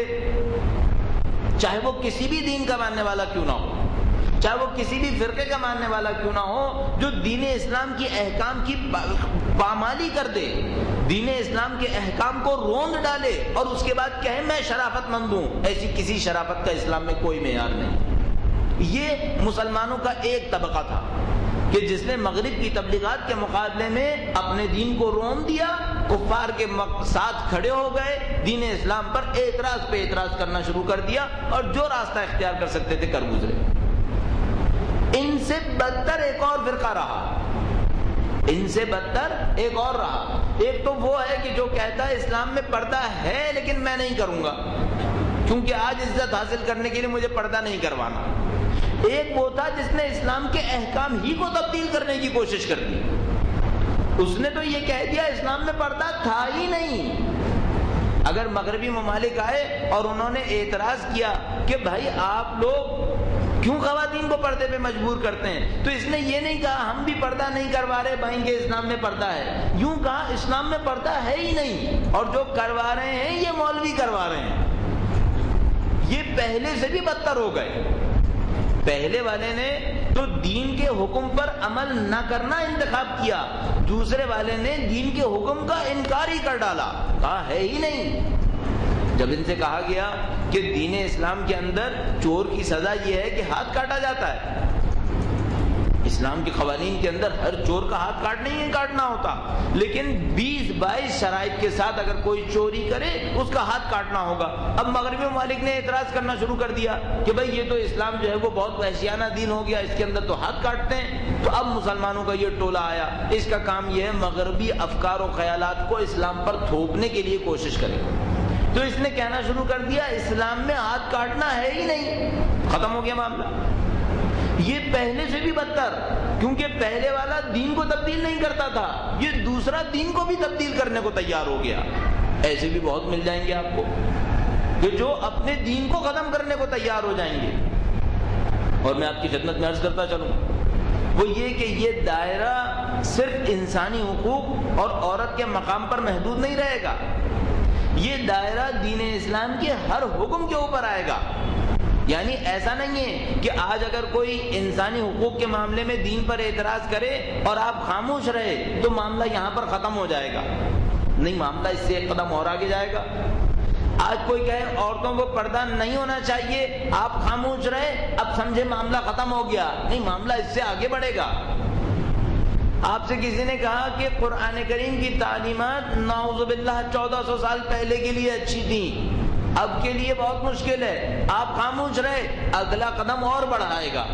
چاہے وہ کسی بھی دین کا ماننے والا کیوں نہ ہو، چاہے وہ کسی بھی فرقے کا ماننے والا کیوں نہ ہو، جو دین اسلام کی احکام کی پامالی کر دے، دین اسلام کے احکام کو روند ڈالے اور اس کے بعد کہے میں شرافت مند ہوں، ایسی کسی شرافت کا اسلام میں کوئی معیار نہیں۔ یہ مسلمانوں کا ایک طبقہ تھا کہ جس نے مغرب کی تبلیغات کے مقابلے میں اپنے دین کو رون دیا، کفار کے ساتھ کھڑے ہو گئے، دین اسلام پر اعتراض پہ اعتراض کرنا شروع کر دیا اور جو راستہ اختیار کر سکتے تھے کر گزرے۔ ان سے بدتر ایک اور فرقہ رہا، ان سے بدتر ایک اور رہا۔ ایک تو وہ ہے کہ جو کہتا ہے اسلام میں پردہ ہے لیکن میں نہیں کروں گا، کیونکہ آج عزت حاصل کرنے کے لیے مجھے پردہ نہیں کروانا۔ ایک وہ تھا جس نے اسلام کے احکام ہی کو تبدیل کرنے کی کوشش کر دی، اس نے تو یہ کہہ دیا اسلام میں پردہ تھا ہی نہیں۔ اگر مغربی ممالک آئے اور انہوں نے اعتراض کیا کہ بھائی آپ لوگ کیوں خواتین کو پردے پہ مجبور کرتے ہیں، تو اس نے یہ نہیں کہا ہم بھی پردہ نہیں کروا رہے بھائی کہ اسلام میں پردہ ہے، یوں کہا اسلام میں پردہ ہے ہی نہیں، اور جو کروا رہے ہیں یہ مولوی کروا رہے ہیں۔ یہ پہلے سے بھی بدتر ہو گئے۔ پہلے والے نے تو دین کے حکم پر عمل نہ کرنا انتخاب کیا، دوسرے والے نے دین کے حکم کا انکار ہی کر ڈالا، کہا ہے ہی نہیں۔ جب ان سے کہا گیا کہ دین اسلام کے اندر چور کی سزا یہ ہے کہ ہاتھ کاٹا جاتا ہے، اسلام کے قوانین کے اندر ہر چور کا ہاتھ کاٹنا ہی کاٹنا ہوتا، لیکن بیس بائیس شرائط کے ساتھ اگر کوئی چوری کرے اس کا ہاتھ کاٹنا ہوگا۔ اب مغربی ممالک نے اعتراض کرنا شروع کر دیا کہ بھئی یہ تو اسلام جو ہے وہ بہت وحشیانہ دین ہو گیا، اس کے اندر تو ہاتھ کاٹتے ہیں۔ تو اب مسلمانوں کا یہ ٹولہ آیا، اس کا کام یہ ہے مغربی افکار و خیالات کو اسلام پر تھوپنے کے لیے کوشش کرے۔ تو اس نے کہنا شروع کر دیا اسلام میں ہاتھ کاٹنا ہے ہی نہیں، ختم ہو گیا معاملہ۔ یہ پہلے سے بھی بدتر، کیونکہ پہلے والا دین کو تبدیل نہیں کرتا تھا، یہ دوسرا دین کو بھی تبدیل کرنے کو تیار ہو گیا۔ ایسے بھی بہت مل جائیں گے آپ کو کہ جو اپنے دین کو ختم کرنے کو تیار ہو جائیں گے۔ اور میں آپ کی خدمت میں عرض کرتا چلوں، وہ یہ کہ یہ دائرہ صرف انسانی حقوق اور عورت کے مقام پر محدود نہیں رہے گا، یہ دائرہ دین اسلام کے ہر حکم کے اوپر آئے گا۔ یعنی ایسا نہیں ہے کہ آج اگر کوئی انسانی حقوق کے معاملے میں دین پر اعتراض کرے اور آپ خاموش رہے تو معاملہ یہاں پر ختم ہو جائے گا، نہیں، معاملہ اس سے ایک قدم اور آگے جائے گا۔ آج کوئی کہے عورتوں کو پردہ نہیں ہونا چاہیے، آپ خاموش رہے، اب سمجھے معاملہ ختم ہو گیا، نہیں، معاملہ اس سے آگے بڑھے گا۔ آپ سے کسی نے کہا کہ قرآن کریم کی تعلیمات نعوذ باللہ چودہ سو سال پہلے کے لیے اچھی تھیں، اب کے لیے بہت مشکل ہے، آپ خاموش رہے، اگلا قدم اور بڑھائے گا۔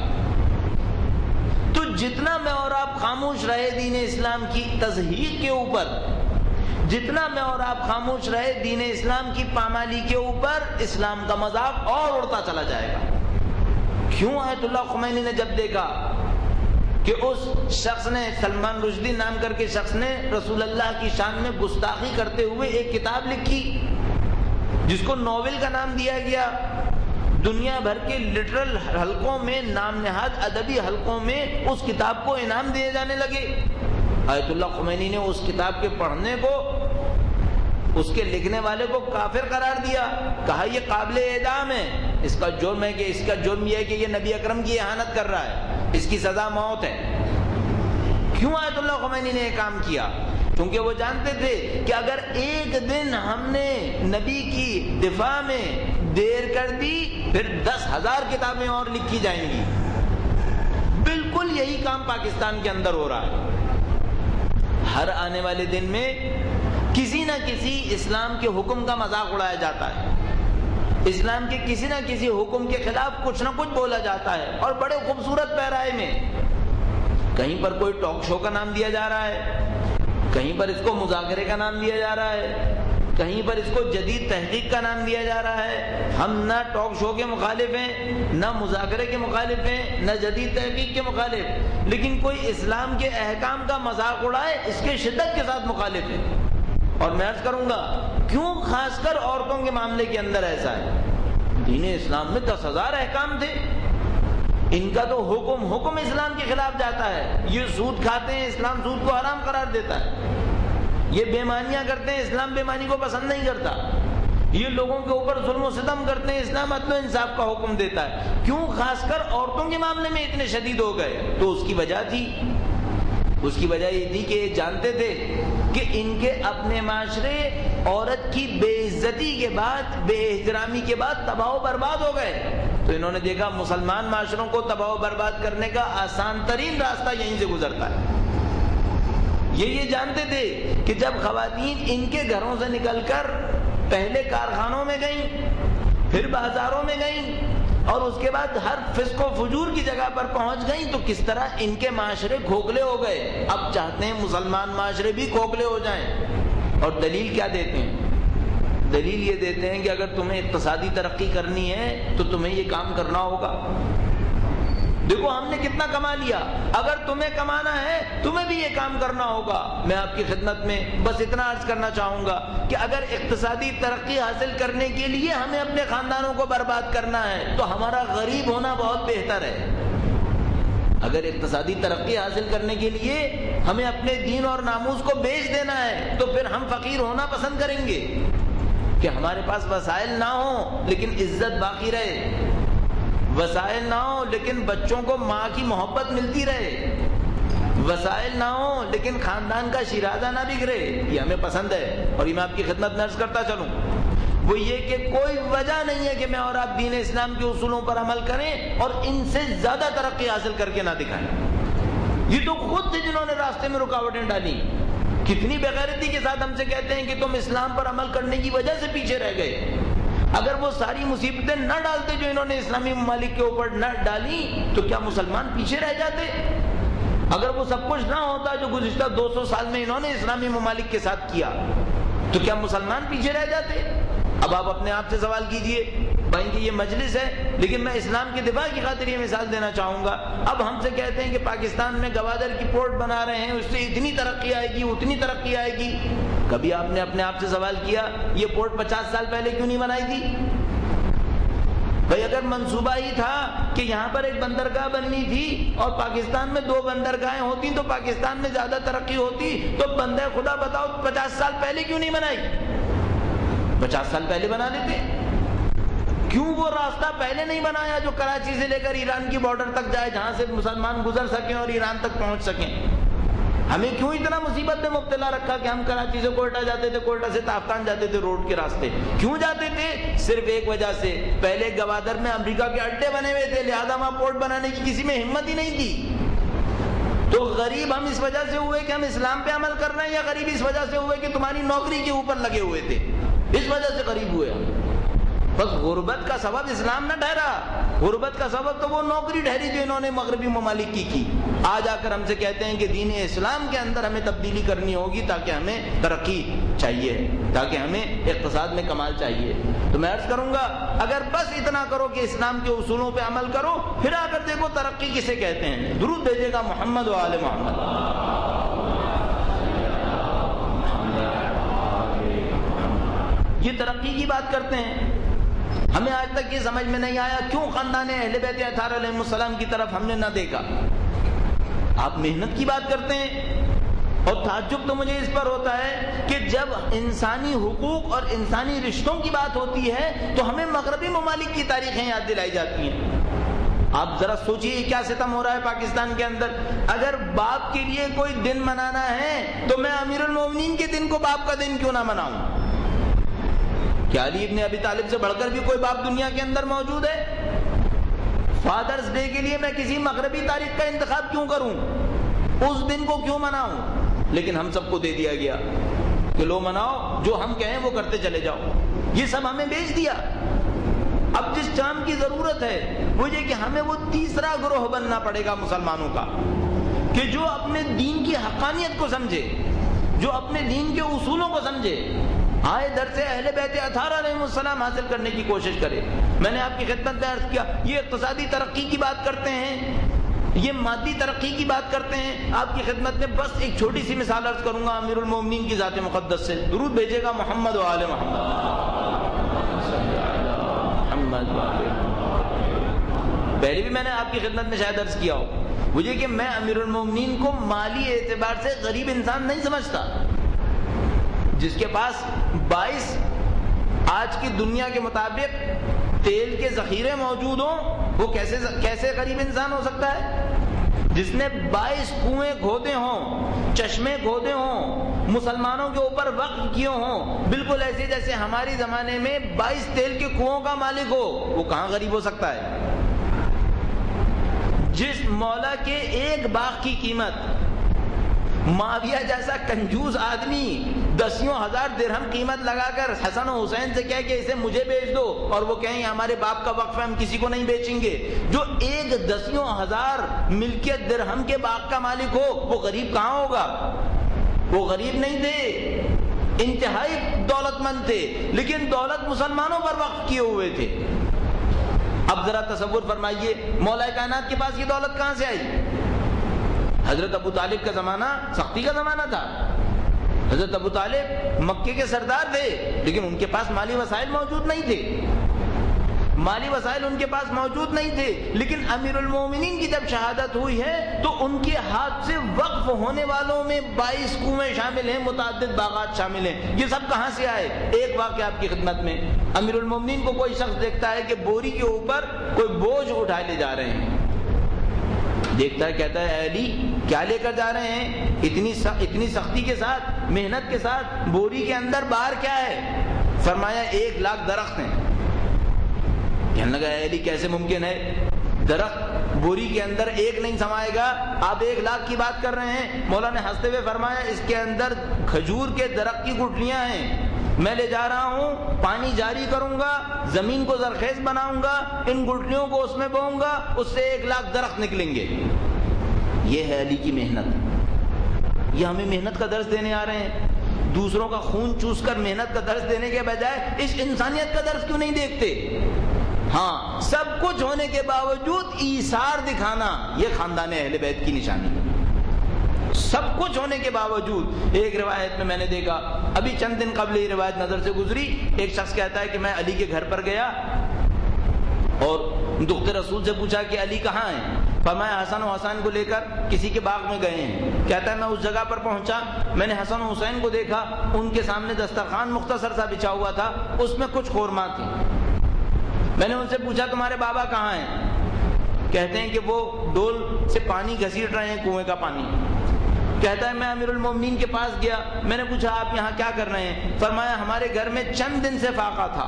تو جتنا میں اور آپ خاموش رہے دین اسلام کی تضحیق کے اوپر، جتنا میں اور آپ خاموش رہے دین اسلام کی پامالی کے اوپر، اسلام کا مذاق اور اڑتا چلا جائے گا۔ کیوں آیت اللہ خمینی نے جب دیکھا کہ اس شخص نے، سلمان رشدی نام کر کے شخص نے رسول اللہ کی شان میں گستاخی کرتے ہوئے ایک کتاب لکھی جس کو ناول کا نام دیا گیا، دنیا بھر کے لٹرل حلقوں میں، نام نہاد ادبی حلقوں میں اس کتاب کو انعام دیے جانے لگے۔ آیت اللہ خمینی نے اس کتاب کے پڑھنے کو، اس کے لکھنے والے کو کافر قرار دیا، کہا یہ قابل اعدام ہے، اس کا جرم ہے کہ اس کا جرم یہ ہے کہ یہ نبی اکرم کی اہانت کر رہا ہے، اس کی سزا موت ہے۔ کیوں آیت اللہ خمینی نے یہ کام کیا؟ کیونکہ وہ جانتے تھے کہ اگر ایک دن ہم نے نبی کی دفاع میں دیر کر دی پھر دس ہزار کتابیں اور لکھی جائیں گی۔ بالکل یہی کام پاکستان کے اندر ہو رہا ہے۔ ہر آنے والے دن میں کسی نہ کسی اسلام کے حکم کا مذاق اڑایا جاتا ہے، اسلام کے کسی نہ کسی حکم کے خلاف کچھ نہ کچھ بولا جاتا ہے، اور بڑے خوبصورت پیرائے میں کہیں پر کوئی ٹاک شو کا نام دیا جا رہا ہے، کہیں پر اس کو مذاکرے کا نام دیا جا رہا ہے، کہیں پر اس کو جدید تحقیق کا نام دیا جا رہا ہے۔ ہم نہ ٹاک شو کے مخالف ہیں، نہ مذاکرے کے مخالف ہیں، نہ جدید تحقیق کے مخالف، لیکن کوئی اسلام کے احکام کا مذاق اڑائے اس کے شدت کے ساتھ مخالف ہے۔ اور میں عرض کروں گا کیوں خاص کر عورتوں کے معاملے کے اندر ایسا ہے؟ دین اسلام میں دس ہزار احکام تھے، ان کا تو حکم حکم اسلام کے خلاف جاتا ہے۔ یہ سود کھاتے ہیں، اسلام سود کو حرام قرار دیتا ہے۔ یہ بےمانیاں کرتے ہیں، اسلام بےمانی کو پسند نہیں کرتا۔ یہ لوگوں کے اوپر ظلم و ستم کرتے ہیں، اسلام عدل و انصاف کا حکم دیتا ہے۔ کیوں خاص کر عورتوں کے معاملے میں اتنے شدید ہو گئے؟ تو اس کی وجہ تھی اس کی وجہ یہ تھی کہ یہ جانتے تھے کہ ان کے اپنے معاشرے عورت کی بے عزتی کے بعد، بے احترامی کے بعد تباہ و برباد ہو گئے۔ تو انہوں نے دیکھا مسلمان معاشروں کو تباہ و برباد کرنے کا آسان ترین راستہ یہیں سے گزرتا ہے۔ یہ یہ جانتے تھے کہ جب خواتین ان کے گھروں سے نکل کر پہلے کارخانوں میں گئیں، پھر بازاروں میں گئیں، اور اس کے بعد ہر فسق و فجور کی جگہ پر پہنچ گئیں، تو کس طرح ان کے معاشرے کھوکھلے ہو گئے۔ اب چاہتے ہیں مسلمان معاشرے بھی کھوکھلے ہو جائیں۔ اور دلیل کیا دیتے ہیں؟ دلیل یہ دیتے ہیں کہ اگر تمہیں اقتصادی ترقی کرنی ہے تو تمہیں یہ کام کرنا ہوگا۔ دیکھو ہم نے کتنا کما لیا، اگر تمہیں کمانا ہے تمہیں بھی یہ کام کرنا ہوگا۔ میں آپ کی خدمت میں بس اتنا عرض کرنا چاہوں گا کہ اگر اقتصادی ترقی حاصل کرنے کے لیے ہمیں اپنے خاندانوں کو برباد کرنا ہے تو ہمارا غریب ہونا بہت بہتر ہے۔ اگر اقتصادی ترقی حاصل کرنے کے لیے ہمیں اپنے دین اور ناموس کو بیچ دینا ہے تو پھر ہم فقیر ہونا پسند کریں گے کہ ہمارے پاس وسائل نہ ہوں لیکن عزت باقی رہے، وسائل نہ ہوں لیکن بچوں کو ماں کی محبت ملتی رہے، وسائل نہ ہوں لیکن خاندان کا شیرازہ نہ بگڑے۔ یہ ہمیں پسند ہے، اور یہ میں آپ کی خدمت میں عرض کرتا چلوں وہ یہ کہ کوئی وجہ نہیں ہے کہ میں اور آپ دین اسلام کے اصولوں پر عمل کریں اور ان سے زیادہ ترقی حاصل کر کے نہ دکھائیں۔ یہ تو خود تھے جنہوں نے راستے میں رکاوٹیں ڈالی۔ کتنی بےغیرتی کے ساتھ ہم سے کہتے ہیں کہ تم اسلام پر عمل کرنے کی وجہ سے پیچھے رہ گئے۔ اگر وہ ساری مصیبتیں نہ ڈالتے جو انہوں نے اسلامی ممالک کے اوپر نہ ڈالی تو کیا مسلمان پیچھے رہ جاتے؟ اگر وہ سب کچھ نہ ہوتا جو گزشتہ دو سو سال میں انہوں نے اسلامی ممالک کے ساتھ کیا تو کیا مسلمان پیچھے رہ جاتے؟ اب آپ اپنے آپ سے سوال کیجئے۔ بھائی کہ یہ مجلس ہے لیکن میں اسلام کے دفاع کی خاطر یہ مثال دینا چاہوں گا۔ اب ہم سے کہتے ہیں کہ پاکستان میں گوادر کی پورٹ بنا رہے ہیں، اس سے اتنی ترقی آئے گی، اتنی ترقی آئے گی۔ کبھی آپ نے اپنے آپ سے سوال کیا یہ پورٹ پچاس سال پہلے کیوں نہیں بنائی تھی؟ بھائی اگر منصوبہ ہی تھا کہ یہاں پر ایک بندرگاہ بننی تھی اور پاکستان میں دو بندرگاہیں ہوتی تو پاکستان میں زیادہ ترقی ہوتی، تو بندے خدا بتاؤ پچاس سال پہلے کیوں نہیں بنائی؟ پچاس سال پہلے بنا دیتے۔ کیوں وہ راستہ پہلے نہیں بنایا جو کراچی سے لے کر ایران کی بارڈر تک جائے، جہاں سے مسلمان گزر سکیں اور ایران تک پہنچ سکیں؟ ہمیں کیوں اتنا مصیبت میں مبتلا رکھا کہ ہم کراچی سے کوئٹہ جاتے تھے، کوئٹہ سے تافتان جاتے تھے روڈ کے راستے؟ کیوں جاتے تھے؟ صرف ایک وجہ سے، پہلے گوادر میں امریکہ کے اڈے بنے ہوئے تھے، لہذا وہاں پورٹ بنانے کی کسی میں ہمت ہی نہیں تھی۔ تو غریب ہم اس وجہ سے ہوئے کہ ہم اسلام پہ عمل کر رہے ہیں، یا غریب اس وجہ سے ہوئے کہ تمہاری نوکری کے اوپر لگے ہوئے تھے؟ اس وجہ سے غریب ہوئے ہم۔ بس غربت کا سبب اسلام نہ ٹھہرا، غربت کا سبب تو وہ نوکری ٹھہری جو انہوں نے مغربی ممالک کی کی۔ آج آ کر ہم سے کہتے ہیں کہ دین اسلام کے اندر ہمیں تبدیلی کرنی ہوگی تاکہ ہمیں ترقی چاہیے، تاکہ ہمیں اقتصاد میں کمال چاہیے۔ تو میں عرض کروں گا اگر بس اتنا کرو کہ اسلام کے اصولوں پہ عمل کرو، پھر آ کر دیکھو ترقی کسے کہتے ہیں۔ درود بھیجے گا محمد و آل محمد۔ یہ ترقی کی بات کرتے ہیں، ہمیں آج تک یہ سمجھ میں نہیں آیا کیوں خاندان اہل بیت اطہار علیہ السلام کی طرف ہم نے نہ دیکھا۔ آپ محنت کی بات کرتے ہیں، اور تعجب تو مجھے اس پر ہوتا ہے کہ جب انسانی حقوق اور انسانی رشتوں کی بات ہوتی ہے تو ہمیں مغربی ممالک کی تاریخیں یاد دلائی جاتی ہیں۔ آپ ذرا سوچئے کیا ستم ہو رہا ہے پاکستان کے اندر۔ اگر باپ کے لیے کوئی دن منانا ہے تو میں امیر المومنین کے دن کو باپ کا دن کیوں نہ مناؤں؟ کیا علی ابن ابی طالب سے بڑھ کر بھی کوئی باپ دنیا کے اندر موجود ہے؟ فادرز ڈے کے لیے میں کسی مغربی تاریخ کا انتخاب کیوں کروں؟ اس دن کو کیوں مناؤں؟ لیکن ہم سب کو دے دیا گیا کہ لو مناؤ، جو ہم کہیں وہ کرتے چلے جاؤ۔ یہ سب ہمیں بیچ دیا۔ اب جس کام کی ضرورت ہے وہ یہ کہ ہمیں وہ تیسرا گروہ بننا پڑے گا مسلمانوں کا کہ جو اپنے دین کی حقانیت کو سمجھے، جو اپنے دین کے اصولوں کو سمجھے، آئے درس اہل بیت اطہار علیہ السلام حاصل کرنے کی کوشش کرے۔ میں نے آپ کی خدمت میں عرض کیا، یہ اقتصادی ترقی کی بات کرتے ہیں، یہ مادی ترقی کی بات کرتے ہیں۔ آپ کی خدمت میں بس ایک چھوٹی سی مثال عرض کروں گا امیر المومنین کی ذات مقدس سے، درود بھیجے گا محمد و آل محمد۔ پہلے بھی میں نے آپ کی خدمت میں شاید عرض کیا ہو، مجھے کہ میں امیر المومنین کو مالی اعتبار سے غریب انسان نہیں سمجھتا۔ جس کے پاس بائیس آج کی دنیا کے مطابق تیل کے ذخیرے موجود ہوں، وہ کیسے کیسے غریب انسان ہو سکتا ہے؟ جس نے بائیس کنویں کھودے ہوں، چشمے کھودے ہوں، مسلمانوں کے اوپر وقف کیے ہوں، بالکل ایسے جیسے ہماری زمانے میں بائیس تیل کے کنووں کا مالک ہو، وہ کہاں غریب ہو سکتا ہے؟ جس مولا کے ایک باغ کی قیمت معاویہ جیسا کنجوس آدمی دسیوں ہزار درہم قیمت لگا کر حسن و حسین سے کہے کہ اسے مجھے بیچ دو، اور وہ کہیں ہمارے باپ کا وقف ہے، ہم کسی کو نہیں بیچیں گے، جو ایک دسیوں ہزار ملکیت درہم کے باغ کا مالک ہو، وہ غریب کہاں ہوگا؟ وہ غریب نہیں تھے، انتہائی دولت مند تھے، لیکن دولت مسلمانوں پر وقف کیے ہوئے تھے۔ اب ذرا تصور فرمائیے مولا کائنات کے پاس یہ دولت کہاں سے آئی؟ حضرت ابو طالب کا زمانہ سختی کا زمانہ تھا، حضرت ابو طالب مکے کے سردار تھے، لیکن ان کے پاس مالی وسائل موجود نہیں تھے، مالی وسائل ان کے پاس موجود نہیں تھے، لیکن امیر المومنین کی جب شہادت ہوئی ہے تو ان کے ہاتھ سے وقف ہونے والوں میں بائیس کنویں شامل ہیں، متعدد باغات شامل ہیں۔ یہ سب کہاں سے آئے؟ ایک واقعہ آپ کی خدمت میں، امیر المومنین کو کوئی شخص دیکھتا ہے کہ بوری کے اوپر کوئی بوجھ اٹھائے لے جا رہے ہیں، دیکھتا ہے، کہتا ہے اے علی کیا لے کر جا رہے ہیں؟ اتنی اتنی سختی کے ساتھ، محنت کے ساتھ، بوری کے اندر بار کیا ہے؟ فرمایا ایک لاکھ درخت ہیں۔ کہنے لگا اے علی کیسے ممکن ہے؟ درخت بوری کے اندر ایک نہیں سمائے گا، آپ ایک لاکھ کی بات کر رہے ہیں؟ مولا نے ہنستے ہوئے فرمایا اس کے اندر کھجور کے درخت کی گٹھلیاں ہیں، میں لے جا رہا ہوں، پانی جاری کروں گا، زمین کو زرخیز بناؤں گا، ان گٹھلیوں کو اس میں بوؤں گا، اس سے ایک لاکھ درخت نکلیں گے۔ یہ ہے علی کی محنت، یہ ہمیں محنت کا درس دینے آ رہے ہیں۔ دوسروں کا خون چوس کر محنت کا درس دینے کے بجائے اس انسانیت کا درس کیوں نہیں دیکھتے؟ ہاں، سب کچھ ہونے کے باوجود ایثار دکھانا یہ خاندان اہل بیت کی نشانی ہے۔ سب کچھ ہونے کے باوجود، ایک روایت میں میں نے دیکھا، ابھی چند دن قبل یہ روایت نظر سے گزری، ایک شخص کہتا ہے کہ میں علی کے گھر پر گیا اور دخت رسول سے پوچھا کہ علی کہاں ہیں؟ فرمایا حسن و حسین کو لے کر کسی کے باغ میں گئے ہیں۔ کہتا ہے میں اس جگہ پر پہنچا، میں نے حسن و حسین کو دیکھا، ان کے سامنے دسترخوان مختصر سا بچھا ہوا تھا، اس میں کچھ خورما تھی۔ میں نے ان سے پوچھا تمہارے بابا کہاں ہیں؟ کہتے ہیں کہ وہ ڈول سے پانی گھسیٹ رہے ہیں، کنویں کا پانی۔ کہتا ہے میں امیر المومنین کے پاس گیا، میں نے پوچھا آپ یہاں کیا کر رہے ہیں؟ فرمایا ہمارے گھر میں چند دن سے فاقہ تھا،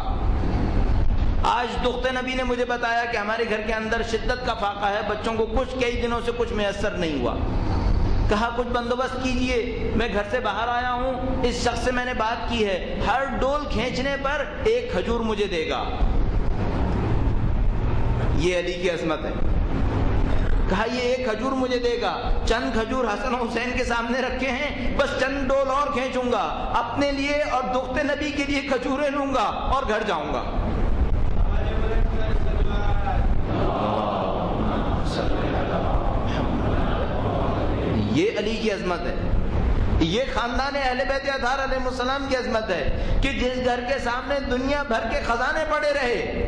آج دخت نبی نے مجھے بتایا کہ ہمارے گھر کے اندر شدت کا فاقہ ہے، بچوں کو کچھ کئی دنوں سے کچھ میسر نہیں ہوا۔ کہا کچھ بندوبست کیجئے، میں گھر سے باہر آیا ہوں، اس شخص سے میں نے بات کی ہے، ہر ڈول کھینچنے پر ایک کھجور مجھے دے گا۔ یہ علی کی عظمت ہے۔ کہا یہ ایک کھجور مجھے دے گا، چند کھجور حسن و حسین کے سامنے رکھے ہیں، بس چند ڈول اور کھینچوں گا، اپنے لیے اور دخت نبی کے لیے کھجوریں لوں گا اور گھر جاؤں گا۔ یہ علی کی عظمت ہے، یہ خاندان اہل بیت اطہار علیہ السلام کی عظمت ہے کہ جس گھر کے سامنے دنیا بھر کے خزانے پڑے رہے،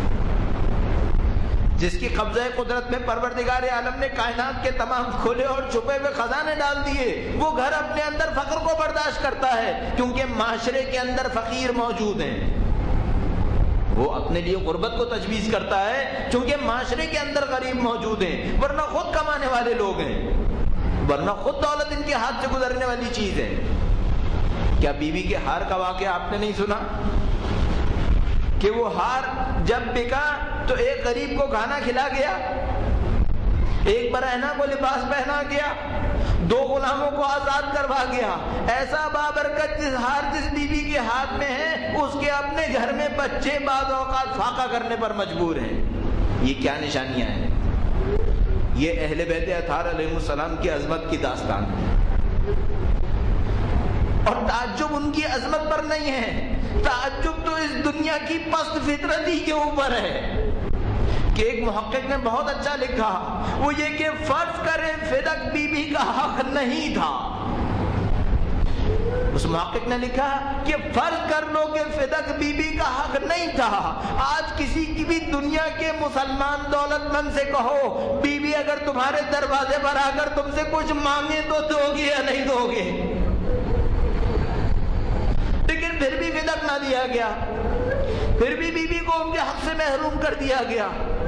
جس کی قبضہ قدرت میں پروردگار عالم نے کائنات کے تمام کھلے اور چھپے ہوئے خزانے ڈال دیے، وہ گھر اپنے اندر فقر کو برداشت کرتا ہے کیونکہ معاشرے کے اندر فقیر موجود ہیں۔ وہ اپنے لیے غربت کو تجویز کرتا ہے چونکہ معاشرے کے اندر غریب موجود ہیں، ورنہ خود کمانے والے لوگ ہیں، ورنہ خود دولت ان کے ہاتھ سے گزرنے والی چیز ہے۔ کیا بیوی کے ہار کا واقعہ آپ نے نہیں سنا کہ وہ ہار جب بکا تو ایک غریب کو کھانا کھلا گیا، ایک برہنہ کو لباس پہنا گیا، دو غلاموں کو آزاد کروا گیا؟ ایسا بابرکت جس ہار جس بیوی کے ہاتھ میں ہے، اس کے اپنے گھر میں بچے بعض اوقات فاقہ کرنے پر مجبور ہیں۔ یہ کیا نشانیاں ہیں؟ یہ اہل بیت اطہار علیہ السلام کی عظمت کی داستان ہے۔ اور تعجب ان کی عظمت پر نہیں ہے، تعجب تو اس دنیا کی پست فطرتی کے اوپر ہے کہ ایک محقق نے بہت اچھا لکھا، وہ یہ کہ فرض کریں فدق بی بی کا حق نہیں تھا۔ اس محقق نے لکھا کہ فرض کر لو کہ فدق بی بی کا حق نہیں تھا، آج کسی کی بھی دنیا کے مسلمان دولت مند سے کہو بی بی اگر تمہارے دروازے پر آ کر تم سے کچھ مانگے تو دو گے یا نہیں دو گے؟ لیکن پھر بھی فدق نہ دیا گیا، پھر بھی بی بی کو ان کے حق سے محروم کر دیا گیا۔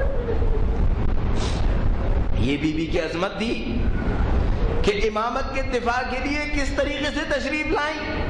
یہ بی بی کی عظمت تھی کہ امامت کے دفاع کے لیے کس طریقے سے تشریف لائیں۔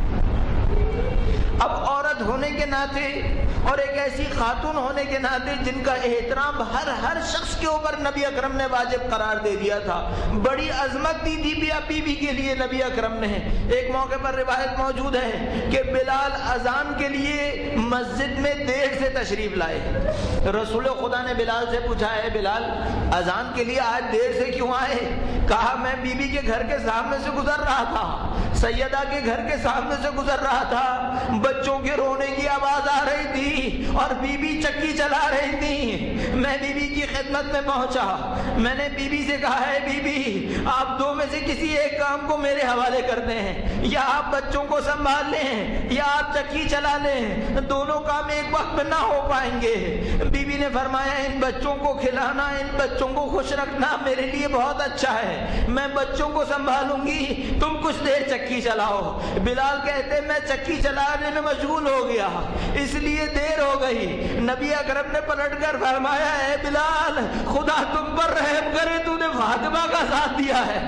اب عورت ہونے کے ناطے اور ایک ایسی خاتون ہونے کے ناطے جن کا احترام ہر ہر شخص کے اوپر نبی اکرم نے واجب قرار دے دیا تھا، بڑی عظمت دی تھی بی بی کے لیے نبی اکرم نے۔ ایک موقع پر روایت موجود ہے کہ بلال اذان کے لیے مسجد میں دیر سے تشریف لائے۔ رسول خدا نے بلال سے پوچھا، ہے بلال اذان کے لیے آج دیر سے کیوں آئے؟ کہا میں بی بی کے گھر کے سامنے سے گزر رہا تھا، سیدہ کے گھر کے سامنے سے گزر رہا تھا، بچوں کے رونے کی آواز آ رہی تھی اور بی بی چکی چلا رہی تھی۔ میں بی بی کی خدمت میں پہنچا، میں نے بی بی سے کہا ہے بی بی آپ دو میں سے کسی ایک کام کو میرے حوالے کر دیں، یا آپ بچوں کو سنبھال لیں یا آپ چکی چلا لیں، دونوں کام ایک وقت میں نہ ہو پائیں گے۔ بی بی نے فرمایا ان بچوں کو کھلانا، ان بچوں کو خوش رکھنا میرے لیے بہت اچھا ہے، میں بچوں کو سنبھالوں گی، تم کچھ دیر چکی چلاؤ۔ بلال کہتے میں چکی چلانے میں مشغول ہو گیا اس لیے دیر ہو گئی۔ نبی اکرم نے پلٹ کر فرمایا ہے بلال خدا تم پر رحم کرے، تو نے فاطمہ کا ساتھ دیا ہے،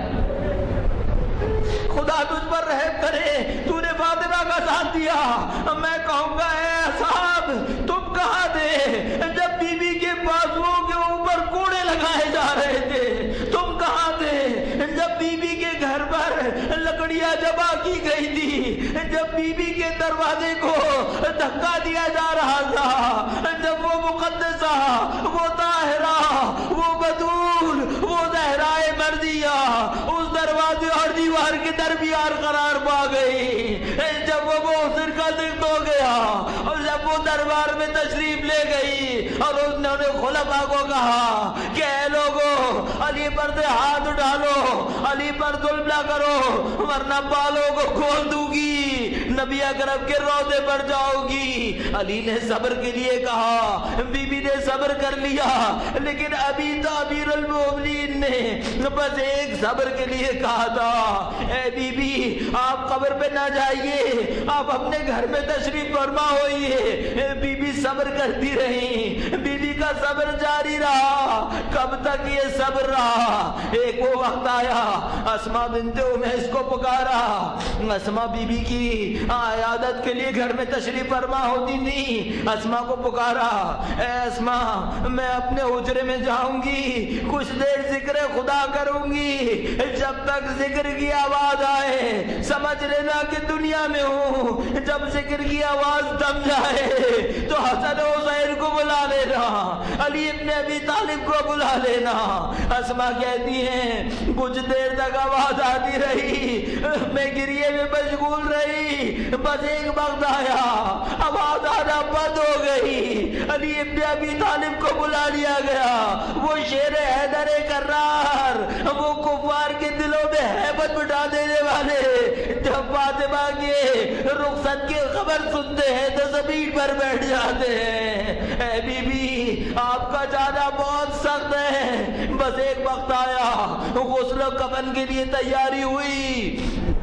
خدا تجھ پر رحم کرے تو نے فاطمہ کا ساتھ دیا۔ میں کہوں گا اے صاحب تم کہاں تھے جب بی بی کے بازوؤں کے اوپر کوڑے لگائے جا رہے تھے؟ تم کہاں تھے جب بی بی کے گھر پر لکڑیاں جمع کی گئی تھی، جب بی بی کے دروازے کو دھکا دیا جا رہا تھا، جب وہ مقدسہ، وہ طاہرہ، وہ بدول، وہ زہرائے مرضیہ اس دروازے اور دیوار کے درمیان قرار پا گئی، جب وہ محسن کا ذکر ہو گیا اور جب وہ دربار میں تشریف لے گئی اور انہوں نے خلفاء کو کہا کہ اے لوگو علی پر سے ہاتھ اٹھا لو، علی پر ظلم نہ کرو ورنہ بالوں کو کھول دوں گی، نبی اکرم کے روضے پر جاؤ گی۔ علی نے صبر کے لیے کہا، بی بی نے صبر کر لیا، لیکن ابھی تو امیر المومنین نے بس ایک صبر کے لیے کہا تھا اے بی بی آپ قبر پہ نہ جائیے، آپ اپنے گھر میں تشریف فرما ہوئیے۔ بی بی صبر کرتی رہی، بی بی کا صبر جاری رہا۔ کب تک یہ صبر رہا؟ ایک وہ وقت آیا اسماء بنت امیس کو پکارا، اسماء بی بی کی عیادت کے لیے گھر میں تشریف فرما ہوتی تھی، اسماء کو پکارا، اے اسماء میں اپنے حجرے میں جاؤں گی، کچھ دیر ذکر خدا کروں گی، جب تک ذکر کی آواز آئے سمجھ لینا کہ دنیا میں ہوں، جب ذکر کی آواز دم جائے تو حسن حسین کو بلا لینا، علی ابن ابی طالب کو بلا لینا۔ اسماء کہتی ہیں کچھ دیر تک آواز آتی رہی، میں گریے میں مشغول رہی، بس ایک وقت آیا آواز آنا بند ہو گئی، علی ابن ابی طالب کو بلا لیا گیا، وہ شیر حیدر کرار، وہ کفار کے دلوں میں ہیبت بٹھا دینے والے، جب فاطمہ کے رخصت کی خبر سنتے ہیں تو زمین پر بیٹھ جاتے ہیں۔ اے بی بی آپ کا جانا بہت سخت ہے، بس ایک وقت آیا غسل و کفن کے لیے تیاری ہوئی،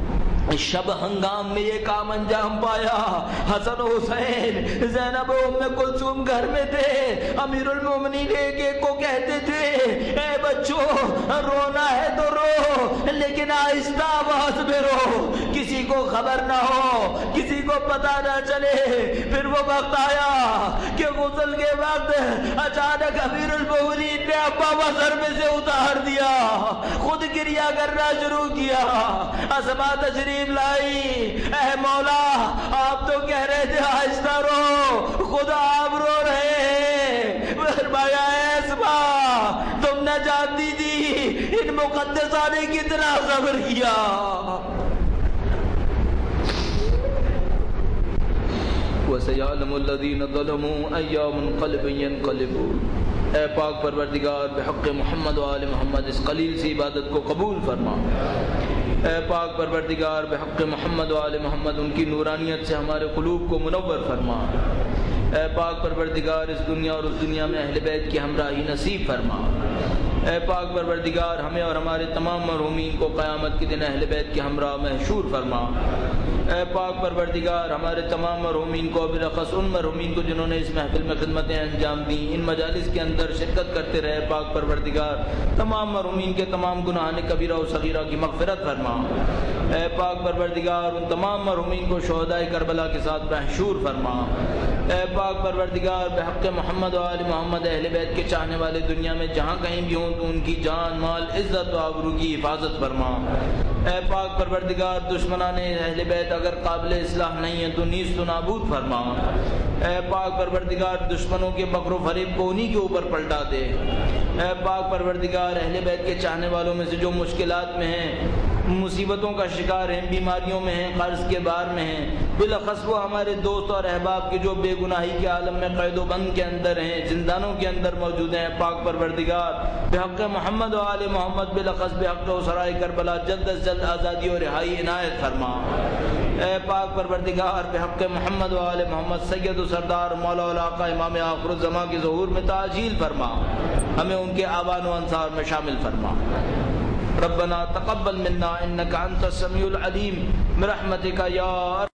شب ہنگام میں یہ کام انجام پایا، حسن حسین زینب ام کلثوم گھر میں تھے، امیر المومنین ایک ایک کو کہتے تھے اے بچوں رونا ہے تو رو لیکن آہستہ آواز میں رو، کسی کو خبر نہ ہو، کسی کو پتہ نہ چلے۔ پھر وہ وقت آیا کہ غسل کے وقت اچانک امیر المومنین نے ابا وزر میں سے اتار دیا، خود گریہ کرنا شروع کیا۔ اسماء تشریف لائی، اے مولا آپ تو کہہ رہے تھے آہستہ رو، خدا آپ رو رہے ہیں۔ فرمایا اے اسماء تم نہ جانتی تھی ان مقدسہ نے کتنا صبر کیا، وسيعلم الذين ظلموا أي منقلب ينقلبون۔ اے پاک پروردگار بحق محمد و آل محمد اس قلیل سی عبادت کو قبول فرما۔ اے پاک پروردگار بحق محمد و آل محمد ان کی نورانیت سے ہمارے قلوب کو منور فرما۔ اے پاک پروردگار اس دنیا اور اس دنیا میں اہل بیت کی ہمراہی نصیب فرما۔ اے پاک پروردگار ہمیں اور ہمارے تمام مرحومین کو قیامت کے دن اہل بیت کے ہمراہ محشور فرما۔ اے پاک پروردگار ہمارے تمام مرحومین کو بالخصوص ان مرحومین کو جنہوں نے اس محفل میں خدمتیں انجام دیں، ان مجالس کے اندر شرکت کرتے رہے، پاک پروردگار تمام مرحومین کے تمام گناہان کبیرہ و صغیرہ کی مغفرت فرما۔ اے پاک پروردگار ان تمام مرحومین کو شہداء کربلا کے ساتھ محشور فرما۔ اے پاک پروردگار بحق محمد و آل محمد اہل بیت کے چاہنے والے دنیا میں جہاں کہیں بھی ہوں تو ان کی جان مال عزت و آبرو کی حفاظت فرما۔ اے پاک پروردگار دشمنان اہل بیت اگر قابل اصلاح نہیں ہیں تو نیست و نابود فرما۔ اے پاک پروردگار دشمنوں کے مکر و فریب کو انہی کے اوپر پلٹا دے۔ اے پاک پروردگار اہل بیت کے چاہنے والوں میں سے جو مشکلات میں ہیں، مصیبتوں کا شکار ہیں، بیماریوں میں ہیں، قرض کے بار میں ہیں، بالخص وہ ہمارے دوست اور احباب کے جو بے گناہی کے عالم میں قید و بند کے اندر ہیں، زندانوں کے اندر موجود ہیں، پاک پروردگار بحق محمد و آل محمد بالخص بحق اسرائے کربلا جلد از جلد آزادی اور رہائی عنایت فرما۔ اے پاک پروردگار بحق محمد و آل محمد سید و سردار مولا الآقا امام آخر الزمان کے ظہور میں تعجیل فرما، ہمیں ان کے آبان و انصار میں شامل فرما۔ ربنا تقبل منا انك انت السميع العليم برحمتك يا